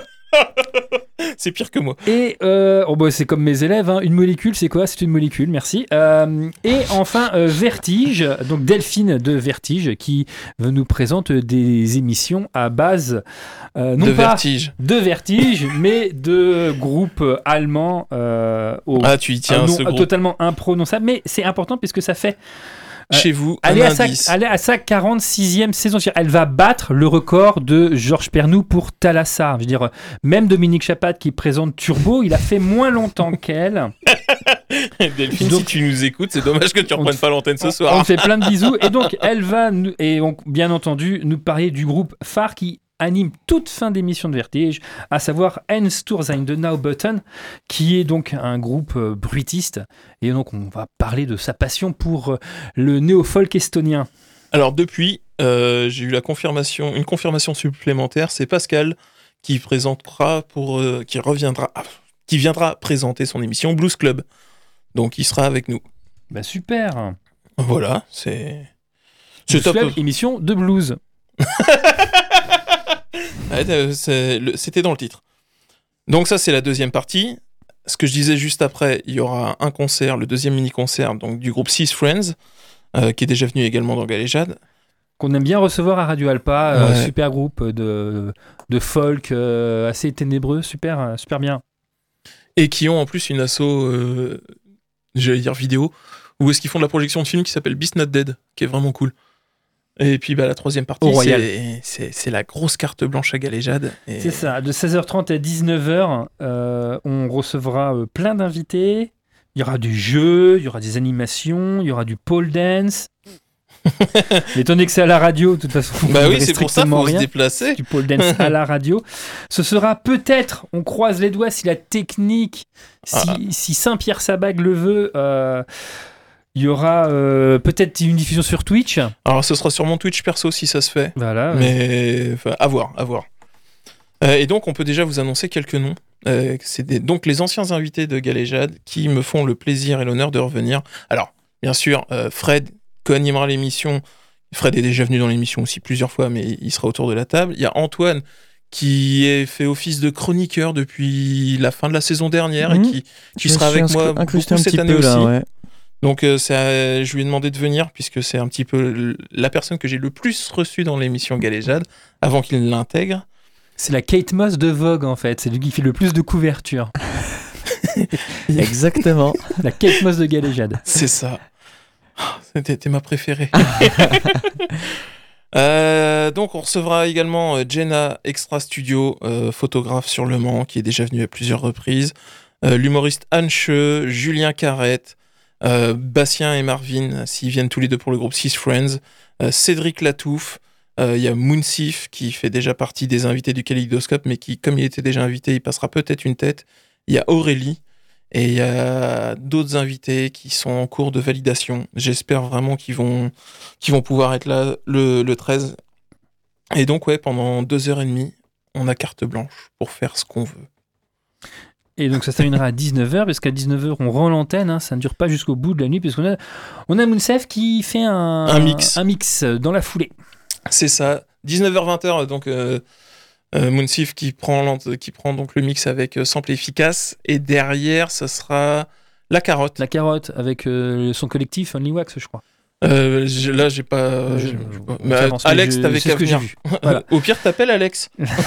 C'est pire que moi. Et euh, oh bah, c'est comme mes élèves, hein. Une molécule, c'est quoi? C'est une molécule, merci. Euh, et enfin, euh, Vertige, donc Delphine de Vertige, qui nous présente des émissions à base euh, non De pas vertige. de Vertige, mais de groupes allemands euh, au Ah, tu y tiens, un nom ce groupe. totalement imprononçable. Mais c'est important puisque ça fait euh, Chez vous, Elle est, un à sa, indice. elle est à sa quarante-sixième saison. C'est-à-dire, elle va battre le record de Georges Pernou pour Thalassa. Je veux dire, même Dominique Chapat qui présente Turbo, il a fait moins longtemps qu'elle. Delphine, Donc- si tu nous écoutes, c'est dommage que tu reprennes pas l'antenne ce On soir. fait plein de bisous. Et donc, elle va, nous, et on- bien entendu, nous parler du groupe phare qui anime toute fin d'émission de Vertige, à savoir Enstur sein de Naubutton, qui est donc un groupe euh, bruitiste. Et donc, on va parler de sa passion pour euh, le néo-folk estonien. Alors depuis, euh, j'ai eu la confirmation, une confirmation supplémentaire. C'est Pascal qui présentera pour, euh, qui reviendra, ah, qui viendra présenter son émission Blues Club. Donc il sera avec nous. Bah super. Voilà, c'est, c'est Blues top. Club, émission de blues. Ouais, euh, c'est le- c'était dans le titre. Donc ça, c'est la deuxième partie. Ce que je disais juste après, il y aura un concert, le deuxième mini-concert donc, du groupe Six Friends, euh, qui est déjà venu également dans Galéjade. Qu'on aime bien recevoir à Radio Alpa, euh, Ouais. super groupe de, de folk euh, assez ténébreux, super, euh, super bien. Et qui ont en plus une asso, euh, j'allais dire vidéo, où est-ce qu'ils font de la projection de film qui s'appelle Beast Not Dead, qui est vraiment cool. Et puis bah, la troisième partie, Au Royal. c'est, c'est, c'est la grosse carte blanche à Galéjade. Et... C'est ça, de seize heures trente à dix-neuf heures, euh, on recevra euh, plein d'invités. Il y aura du jeu, il y aura des animations, il y aura du pole dance. Mais étant donné que c'est à la radio, de toute façon, Bah vous oui, verrez c'est pour ça qu'il strictement faut se rien. déplacer. Du pole dance à la radio. Ce sera peut-être, on croise les doigts, si la technique, si, Ah. si Saint-Pierre-Sabag le veut, euh, il y aura euh, peut-être une diffusion sur Twitch. Alors ce sera sur mon Twitch perso si ça se fait. Voilà. Mais enfin, à voir, à voir. Euh, et donc, on peut déjà vous annoncer quelques noms. Euh, c'est des, donc les anciens invités de Galéjade qui me font le plaisir et l'honneur de revenir. Alors, bien sûr, euh, Fred co-animera l'émission. Fred est déjà venu dans l'émission aussi plusieurs fois, mais il sera autour de la table. Il y a Antoine qui est fait office de chroniqueur depuis la fin de la saison dernière mmh. et qui, qui sera avec moi beaucoup cette année aussi. Là, ouais. Donc, euh, ça, je lui ai demandé de venir puisque c'est un petit peu la personne que j'ai le plus reçue dans l'émission Galéjade avant qu'il l'intègre. C'est la Kate Moss de Vogue, en fait. C'est lui qui fait le plus de couverture. Exactement. La Kate Moss de Galéjade. C'est ça. C'était, c'était ma préférée. euh, donc, on recevra également euh, Jenna Extra Studio, euh, photographe sur Le Mans, qui est déjà venue à plusieurs reprises. Euh, l'humoriste Anne Cheux, Julien Carrette, euh, Bastien et Marvin, s'ils viennent tous les deux pour le groupe Six Friends. Euh, Cédric Latouf. Il euh, y a Mounsif qui fait déjà partie des invités du Kaléidoscope, mais qui, comme il était déjà invité, il passera peut-être une tête. Il y a Aurélie et il y a d'autres invités qui sont en cours de validation. J'espère vraiment qu'ils vont, qu'ils vont pouvoir être là le, le treize. Et donc, ouais, pendant deux heures et demie, on a carte blanche pour faire ce qu'on veut. Et donc ça se terminera à dix-neuf heures, parce qu'à dix-neuf heures, on rend l'antenne, hein, ça ne dure pas jusqu'au bout de la nuit, puisqu'on a, on a Mounsef qui fait un, un, mix. un mix dans la foulée. C'est ça, dix-neuf heures vingt heures, donc euh, euh, Mounsif qui prend, qui prend donc le mix avec euh, sample efficace, et derrière, ça sera La Carotte. La Carotte, avec euh, son collectif Only Wax, je crois. Euh, je, là, j'ai pas. Euh, je, j'ai, je, pas. Mais, Alex, t'avais qu'à venir. Voilà. Au pire, t'appelles Alex.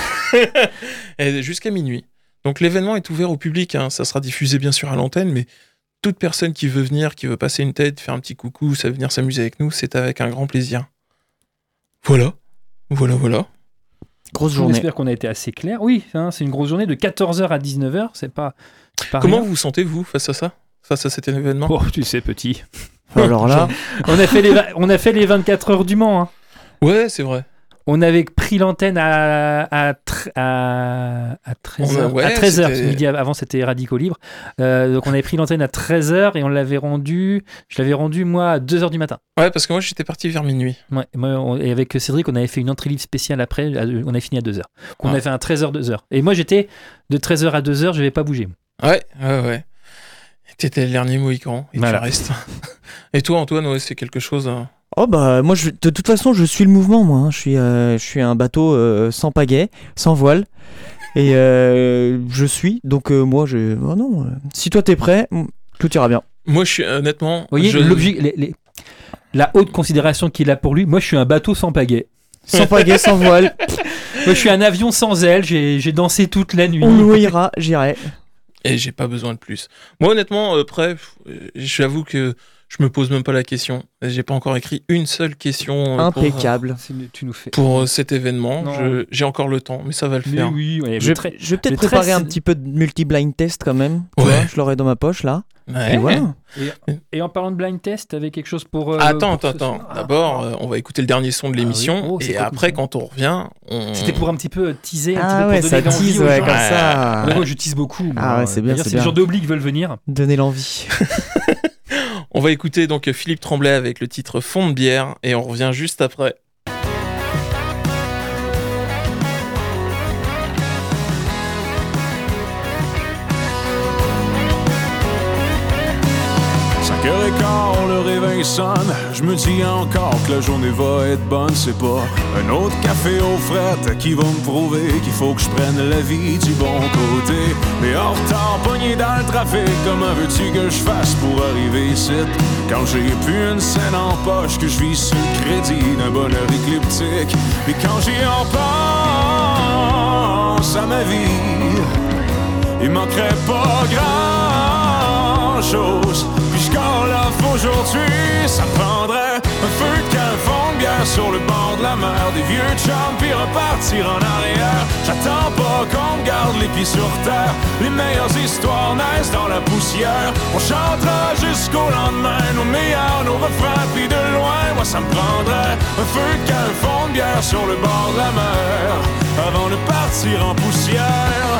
Et jusqu'à minuit. Donc l'événement est ouvert au public, hein. Ça sera diffusé bien sûr à l'antenne, mais toute personne qui veut venir, qui veut passer une tête, faire un petit coucou, ça venir s'amuser avec nous, c'est avec un grand plaisir. Voilà, voilà, voilà. Grosse journée. J'espère qu'on a été assez clair. Oui, hein, c'est une grosse journée de quatorze heures à dix-neuf heures, c'est pas, c'est pas Comment rien. vous vous sentez-vous face à ça, face à cet événement? Oh, tu sais, petit. Alors là, on a fait les on a fait les vingt-quatre heures du Mans. Hein. Ouais, c'est vrai. On avait pris l'antenne à, à, à, à treize heures. Ouais, à treize heures, c'était... midi avant c'était Radicaux Libre. Euh, donc on avait pris l'antenne à treize heures et on l'avait rendu, je l'avais rendu moi à deux heures du matin. Ouais, parce que moi j'étais parti vers minuit. Ouais, moi, on, et avec Cédric, on avait fait une entrée libre spéciale après, on avait fini à deux heures. Donc on ouais. avait fait un treize heures, deux heures. Et moi j'étais de treize heures à deux heures, je vais pas bouger. Ouais, ouais, ouais. T'étais le dernier Mohican et voilà. Tu restes. Et toi, Antoine, ouais, c'est quelque chose. Hein... Oh bah moi je, de toute façon je suis le mouvement moi, hein. je, suis, euh, je suis un bateau euh, sans pagaie, sans voile et euh, je suis donc euh, moi je... Oh non, euh, si toi t'es prêt, tout ira bien. Moi je suis honnêtement... Vous voyez je... l'objet, les, les... la haute considération qu'il a pour lui, moi je suis un bateau sans pagaie. Sans pagaie, sans voile. Moi je suis un avion sans aile, j'ai, j'ai dansé toute la nuit. On louera, j'irai. Et j'ai pas besoin de plus. Moi honnêtement, après, j'avoue que je me pose même pas la question. J'ai pas encore écrit une seule question. Impeccable. Pour, tu nous fais... pour cet événement. Je, j'ai encore le temps, mais ça va le mais faire. Oui, ouais, je, très, je vais peut-être préparer treize... un petit peu de multi-blind test quand même. Ouais. Vois, je l'aurai dans ma poche là. Ouais. Et voilà. Et, et en parlant de blind test, t'avais quelque chose pour. Euh, attends, pour attends, attends. D'abord, euh, on va écouter le dernier son de l'émission. Ah, oui. oh, et après, quand on revient. On... C'était pour un petit peu teaser, un ah petit peu ouais, pour ça donner tease, l'envie ouais, aux comme gens. ça. Ouais, moi, je tease beaucoup. Moi. Ah ouais, c'est bien. D'ailleurs, c'est c'est bien. le genre d'oubli qui veulent venir. Donner l'envie. On va écouter donc Philippe Tremblay avec le titre Fond de bière et on revient juste après. cinq heures quinze, le réveil sonne. Je me dis encore que la journée va être bonne. C'est pas un autre café aux frettes qui va me prouver qu'il faut que je prenne la vie du bon côté. Mais en retard, pogné dans le trafic, comment veux-tu que je fasse pour arriver ici? Quand j'ai plus une scène en poche, que je vis sur le crédit d'un bonheur écliptique. Et quand j'y en pense à ma vie, il manquerait pas grand-chose. Quand l'offre aujourd'hui, ça prendrait un feu de camp, fond de bière sur le bord de la mer, des vieux chums puis repartir en arrière. J'attends pas qu'on me garde les pieds sur terre, les meilleures histoires naissent dans la poussière. On chantera jusqu'au lendemain, nos meilleurs, nos refrains puis de loin. Moi ça me prendrait un feu de camp, fond de bière sur le bord de la mer, avant de partir en poussière.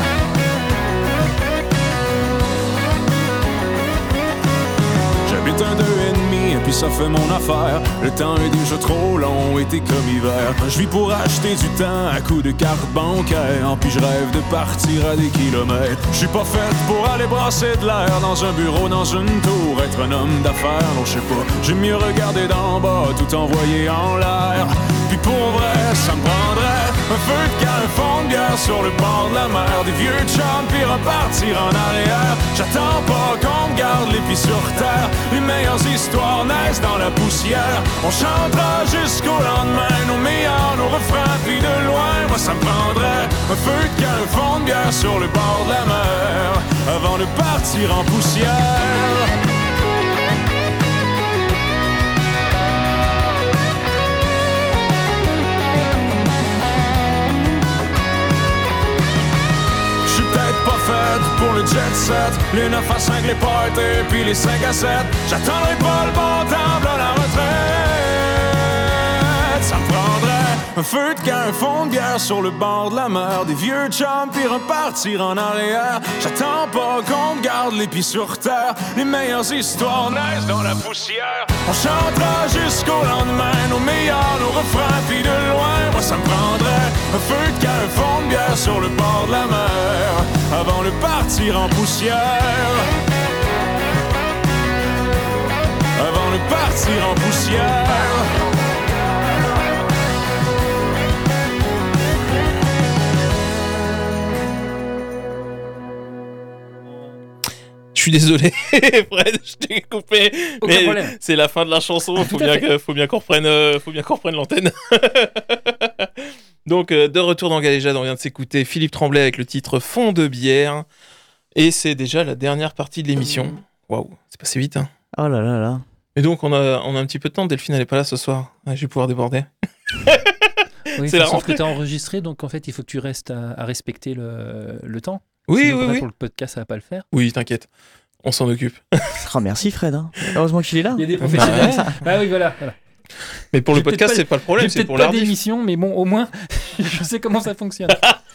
J'habite un deux et demi puis ça fait mon affaire. Le temps est déjà trop long, été comme hiver. Je vis pour acheter du temps à coups de carte bancaire, puis je rêve de partir à des kilomètres. Je suis pas faite pour aller brasser de l'air dans un bureau, dans une tour, être un homme d'affaires, non je sais pas. J'aime mieux regarder d'en bas, tout envoyer en l'air. Puis pour vrai, ça me prendrait un feu de camp, un fond de bière sur le bord de la mer, des vieux chums, puis repartir en arrière. J'attends pas qu'on me garde les pieds sur terre, les meilleures histoires naissent dans la poussière. On chantera jusqu'au lendemain, nos meilleurs, nos refrains, puis de loin. Moi ça me prendrait un feu de camp, un fond de bière sur le bord de la mer, avant de partir en poussière. Pas faite pour le jet set, les neuf à cinq, les parties, puis les cinq à sept. J'attendrai pas le bon temps à la retraite. Ça me prendrait un feu de camp, un fond de bière sur le bord de la mer, des vieux chums, puis repartir en arrière. J'attends pas qu'on me garde les pieds sur terre, les meilleures histoires naissent dans la poussière. On chantera jusqu'au lendemain, nos meilleurs, nos refrains, puis de loin. Moi ça me prendrait un feu de camp, un fond de bière sur le bord de la mer, avant de partir en poussière. Avant de partir en poussière. Je suis désolé, Fred, je t'ai coupé. Aucun mais problème. c'est la fin de la chanson, faut bien, que, faut bien qu'on reprenne, euh, faut bien qu'on reprenne l'antenne. Donc, euh, de retour dans Galéjade, on vient de s'écouter Philippe Tremblay avec le titre Fond de bière. Et c'est déjà la dernière partie de l'émission. Waouh, c'est passé vite, hein. Oh là là là. Et donc, on a, on a un petit peu de temps. Delphine, elle est pas là ce soir. Ah, je vais pouvoir déborder. Oui, C'est la sauf rentrée. que tu as enregistré, donc en fait, il faut que tu restes à, à respecter le, le temps. Oui, Sinon, oui, après, oui. Pour le podcast, ça va pas le faire. Oui, t'inquiète. On s'en occupe. Oh, merci Fred. Hein. Heureusement qu'il est là. Il y a des professionnels. Ah oui, voilà. voilà. Mais pour le J'ai peut-être podcast, pas- c'est pas le problème, J'ai c'est peut-être pour pas l'ardif. d'émission, mais bon, au moins, je sais comment ça fonctionne.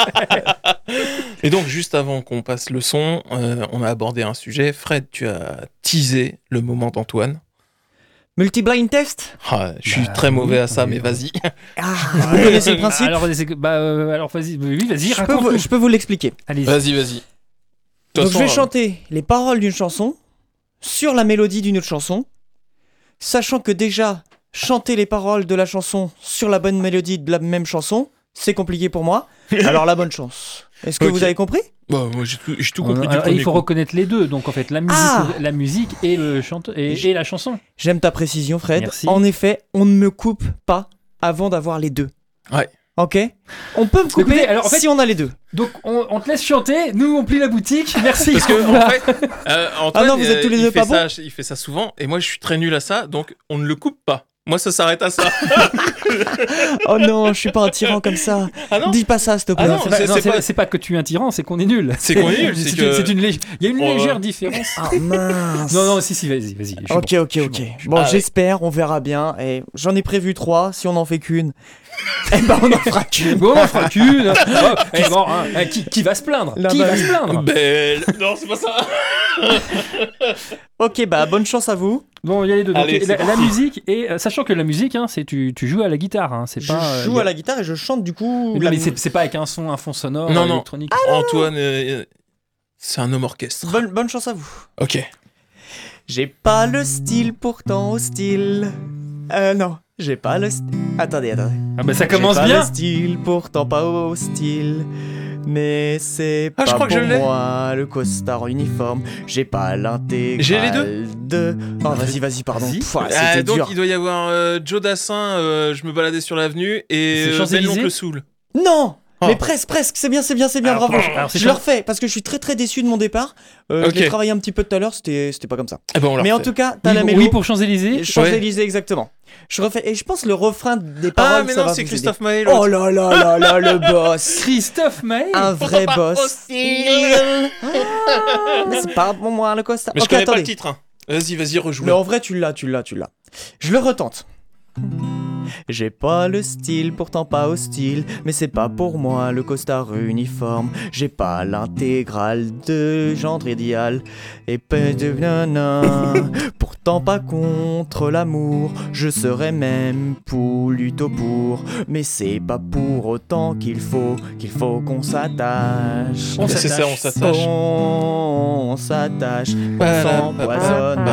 Et donc, juste avant qu'on passe le son, euh, on a abordé un sujet. Fred, tu as teasé le moment d'Antoine. Multi-blind test. Ah, je suis Bah, très oui, mauvais à ça, oui, mais oui. vas-y. Ah, vous connaissez le principe. Alors, c'est que- bah, euh, alors vas-y, oui, vas-y, je, peux raconte. vous, je peux vous l'expliquer. Allez. Vas-y, vas-y. De toute Donc je vais façon, euh, chanter les paroles d'une chanson sur la mélodie d'une autre chanson, sachant que déjà chanter les paroles de la chanson sur la bonne mélodie de la même chanson, c'est compliqué pour moi. Alors la bonne chance. Est-ce que Ok. vous avez compris? bah, moi, j'ai tout, j'ai tout Euh, compris du alors, premier il faut coup. reconnaître les deux, donc en fait la musique, Ah la musique et le chanteur et, Je- et la chanson. J'aime ta précision, Fred. Merci. En effet, on ne me coupe pas avant d'avoir les deux. Ouais. Ok? On peut me couper Écoutez, alors, en fait- si on a les deux. Donc on, on te laisse chanter, nous on plie la boutique. Merci. Parce que, en fait, euh, Antoine, Ah non, vous êtes tous les il deux fait pas ça, il fait ça souvent, et moi, je suis très nul à ça, donc on ne le coupe pas. Moi, ça s'arrête à ça. Oh non, je suis pas un tyran comme ça. Ah non? Dis pas ça, s'il te plaît. Ah non, C'est pas, c'est- non, c'est c'est pas- pas... c'est pas que tu es un tyran, c'est qu'on est nul. C'est qu'on est nul, c'est C'est que- une- c'est une lég- Il y a une Oh, légère euh. différence. Ah mince. Non, non, si, si, vas-y, vas-y. je suis Ok, bon, ok, je suis ok. bon, je suis Bon, Ah, j'espère, on verra bien. Et j'en ai prévu trois. Si on en fait qu'une, eh ben on en fera qu'une. Bon, on fera qu'une. Oh, eh, bon, hein, eh, qui, qui va se plaindre Là, Qui bah, va se plaindre Belle. Non, c'est pas ça. Ok, bah bonne chance à vous. Bon, il y a les deux. Donc, Allez, la, c'est la parti. musique, et euh, sachant que la musique, hein, c'est tu, tu joues à la guitare. Hein, c'est Je pas, euh, joue y a- à la guitare et je chante du coup. Mais la mais mu- c'est c'est pas avec un son, un fond sonore Non, euh, non. électronique. Antoine, euh, c'est un homme orchestre. Bonne, bonne chance à vous. Ok. J'ai pas le style pourtant hostile. Euh non, j'ai pas le style. Attendez, attendez. Ah bah ça commence J'ai pas bien. le style pourtant pas hostile. Mais c'est Ah, pas je crois que pour je l'ai. moi le costard uniforme. J'ai pas l'intégrale J'ai les deux. de. Oh vas-y, vas-y, pardon. Vas-y. Pff, ah, Ah, c'était donc dur. il doit y avoir euh, Joe Dassin, euh, je me baladais sur l'avenue, et C'est euh, Champs-Élysées Ben l'oncle Soul. Non. Oh. Mais presque, presque, c'est bien, c'est bien, c'est bien, Alors, bravo. alors, c'est je le Champs- refais parce que je suis très très déçu de mon départ. Euh, Ok. Je l'ai travaillé un petit peu tout à l'heure, c'était c'était pas comme ça. Eh ben, on la Mais en refait. tout cas, t'as Oui, la pour- mélo. oui, pour Champs-Élysées. Champs-Élysées, exactement. Je refais et je pense le refrain des paroles. Ah, mais ça non, va c'est vous Christophe aider. Maé. Oh là là là là, le boss. Christophe Maé. Un vrai boss. Ah, mais c'est pas pour moi le costard. Mais je Ok, connais pas le attendez. titre. Hein. Vas-y, vas-y, rejoue. Mais en vrai, tu l'as, tu l'as, tu l'as. Je le retente. J'ai pas le style, pourtant pas hostile, mais c'est pas pour moi le costard uniforme. J'ai pas l'intégrale de gendre idéal, et peu de nana. Pour pourtant pas contre l'amour. Je serais même plutôt pour, mais c'est pas pour autant qu'il faut qu'il faut qu'on s'attache. On c'est ça, on s'attache. On s'attache, on s'empoisonne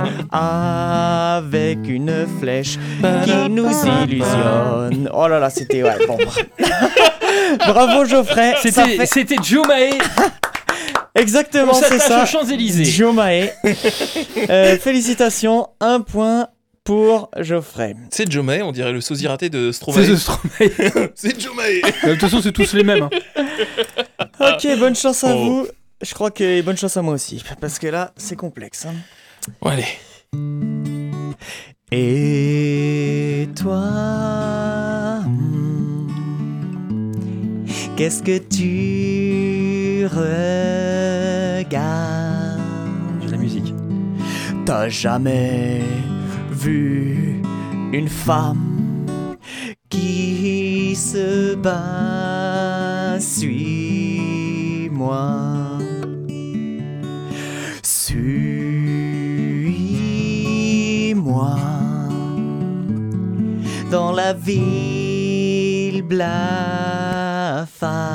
avec une flèche qui nous illusionne. Oh là là, c'était ouais, bon. Bravo Geoffrey. C'était, fait... c'était Joe Mae. Exactement, c'est ça. Aux Champs-Élysées. Joe Mae. euh, félicitations, un point pour Geoffrey. C'est Joe Mae, on dirait le sosie raté de Stromae. C'est Stromae. C'est Joe Mae. De toute façon, c'est tous les mêmes. Hein. Ok, bonne chance à oh. vous. Je crois que bonne chance à moi aussi, parce que là, c'est complexe. Hein. Bon, allez. Et toi, qu'est-ce que tu regardes? J'ai de la musique. T'as jamais vu une femme qui se bat? Suis-moi. Suis-moi dans la ville blafarde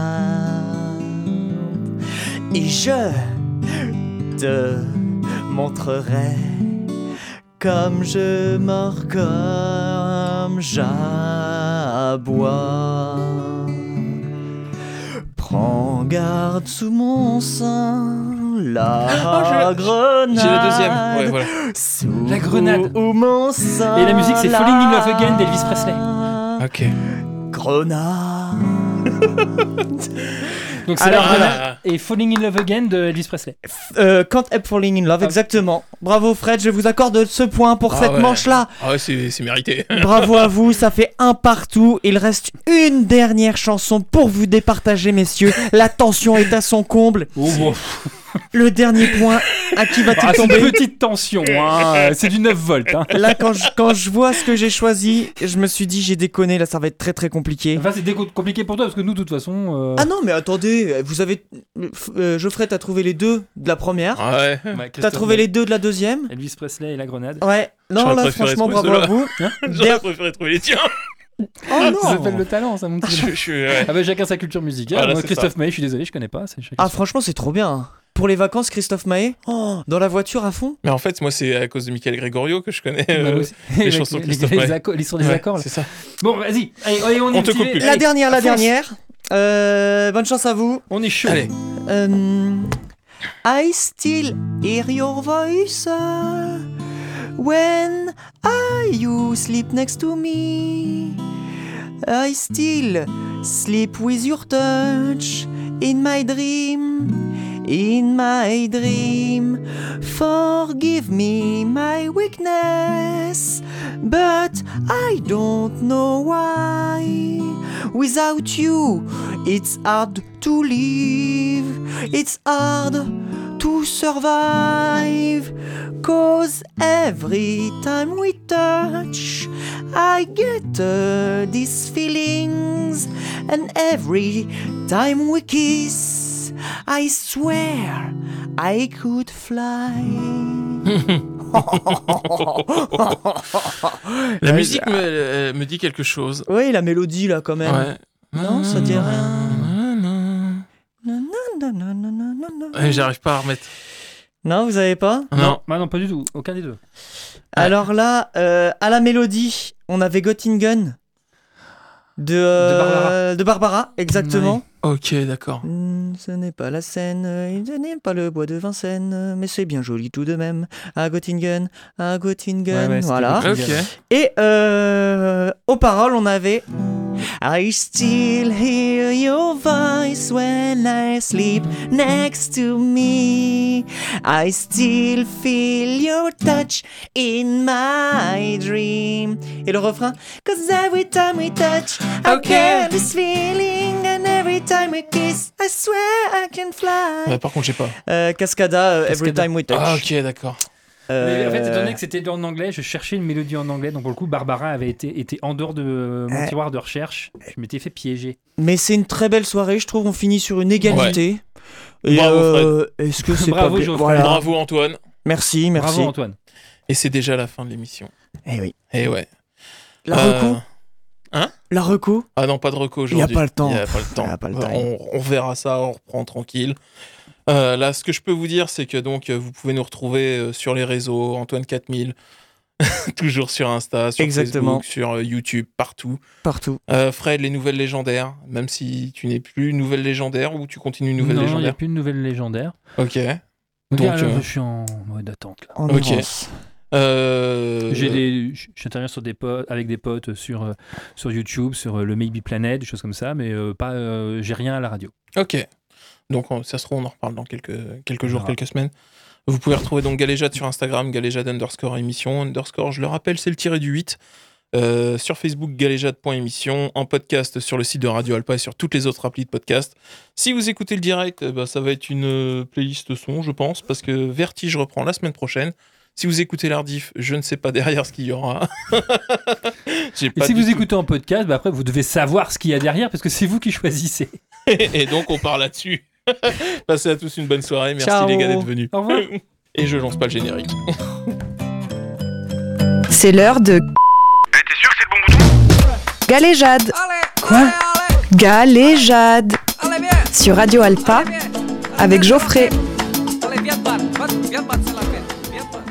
et je te montrerai comme je mords, comme j'aboie. Prends garde sous mon sein, la oh, je... grenade. J'ai la deuxième, ouais, voilà. Sous la grenade. Mon sein, et la musique, c'est Falling in Love Again d'Elvis Presley. Ok. Grenade. Donc c'est alors, la grenade et Falling in Love Again de Elvis Presley. Euh, Can't Help Falling in Love, exactement. Bravo Fred, je vous accorde ce point pour ah cette ouais. manche-là. Ah ouais, c'est, c'est mérité. Bravo à vous, ça fait un partout. Il reste une dernière chanson pour vous départager, messieurs. La tension est à son comble. Oh bon. Le dernier point, à qui va-t-il ah, tomber? C'est une petite tension, hein. C'est du neuf volts. Hein. Là, quand je, quand je vois ce que j'ai choisi, je me suis dit, j'ai déconné, là, ça va être très très compliqué. Enfin, c'est déco- compliqué pour toi, parce que nous, de toute façon... Euh... Ah non, mais attendez, vous avez... Euh, Geoffrey, t'as trouvé les deux de la première. Ah ouais. Ouais, t'as trouvé les deux de la deuxième. Elvis Presley et la grenade. Ouais. Non, J'aurais là, franchement, bravo à vous. Hein J'aurais préféré trouver les tiens. Oh non. Ça s'appelle le talent, ça, mon petit. je, je, ouais. Ah bah, chacun sa culture musicale. Voilà, Moi, Christophe ça. Maé, je suis désolé, je connais pas. C'est ah, franchement, c'est trop bien. Pour les vacances, Christophe Maé, oh, dans la voiture à fond. Mais en fait, moi, c'est à cause de Michael Gregorio que je connais bah, euh, les chansons de Christophe les, Maé. les, accords, les sons des ouais, accords. Là. C'est ça. Bon, vas-y. Allez, allez, on, on est te petit, coupe plus. La allez, dernière, la fonce. dernière. Euh, bonne chance à vous. On est chaud. Allez. Um, I still hear your voice uh, when I you sleep next to me. I still sleep with your touch in my dream, in my dream. Forgive me my weakness, but I don't know why. Without you, it's hard to live, it's hard to survive. Cause every time we touch, I get uh, these feelings. And every time we kiss, I swear I could fly. La musique me, euh, me dit quelque chose. Oui, la mélodie là quand même. Ouais. Non, ça dit rien. Ouais, j'arrive pas à remettre. Non, vous avez pas? Non. Non, bah non, pas du tout. Aucun des deux. Alors là, euh, à la mélodie, on avait Göttingen de, euh, De Barbara. de Barbara, exactement. Ouais. Ok, d'accord. Mm, ce n'est pas la Seine, euh, ce n'est pas le bois de Vincennes, euh, mais c'est bien joli tout de même. À Göttingen, à Göttingen, Ouais, ouais, c'était voilà. Göttingen. Ok. Et euh, aux paroles, on avait I still hear your voice when I sleep next to me. I still feel your touch in my dream. Et le refrain, cause every time we touch, I Ok. get this feeling, and every time we kiss, I swear I can fly. Ouais, par contre, j'ai pas. Euh, Cascada, euh, every Cascada. time we touch. Ah, ok, d'accord. Euh, Mais en fait, étant donné que c'était en anglais, je cherchais une mélodie en anglais. Donc, pour le coup, Barbara avait été, été en dehors de mon Euh. tiroir de recherche. Je m'étais fait piéger. Mais c'est une très belle soirée, je trouve. On finit sur une égalité. Et Bravo, euh, est-ce que c'est Bravo, pas bien Geoffrey. Voilà. Bravo, Antoine. Merci, merci. Bravo, Antoine. Et c'est déjà la fin de l'émission. Eh oui. Eh ouais. La Euh, reco Hein La reco Ah non, pas de reco aujourd'hui. Il y a pas le temps. Il n'y a pas le temps. Il y a pas le temps. On, on verra ça, on reprend tranquille. Euh, là, ce que je peux vous dire, c'est que donc vous pouvez nous retrouver euh, sur les réseaux, Antoine quatre mille, toujours sur Insta, sur Exactement. Facebook, sur euh, YouTube, partout. Partout. Euh, Fred, les nouvelles légendaires, même si tu n'es plus nouvelle légendaire ou tu continues nouvelle non, il n'y a légendaire. plus de nouvelle légendaire. Ok. Donc, Donc, là, euh, je suis en mode attente. Là. En Ok. avance. Euh, J'ai des, j'interviens sur des potes, avec des potes sur, euh, sur YouTube, sur euh, le Maybe Planet, des choses comme ça, mais euh, pas, euh, j'ai rien à la radio. Ok. Donc on- ça se trouve, on en reparle dans quelques, quelques jours, verra. quelques semaines. Vous pouvez retrouver donc Galéjade sur Instagram, Galéjade underscore émission, underscore, je le rappelle, c'est le tiré du huit. Euh, sur Facebook, galéjade.émission, en podcast sur le site de Radio Alpa et sur toutes les autres applis de podcast. Si vous écoutez le direct, eh ben, ça va être une euh, playlist son, je pense, parce que Vertige reprend la semaine prochaine. Si vous écoutez l'Ardif, je ne sais pas derrière ce qu'il y aura. J'ai Et pas si du vous tout- écoutez en podcast, bah après vous devez savoir ce qu'il y a derrière parce que c'est vous qui choisissez. Et donc on part là-dessus. Passez à tous une bonne soirée. Merci Ciao. les gars d'être venus. Au revoir. Et je lance pas le générique. C'est l'heure de Galéjade. Quoi Galéjade. Sur Radio Alpa avec Geoffrey. Allez, viens te battre. Va- Viens te battre, c'est la fête. Viens te battre.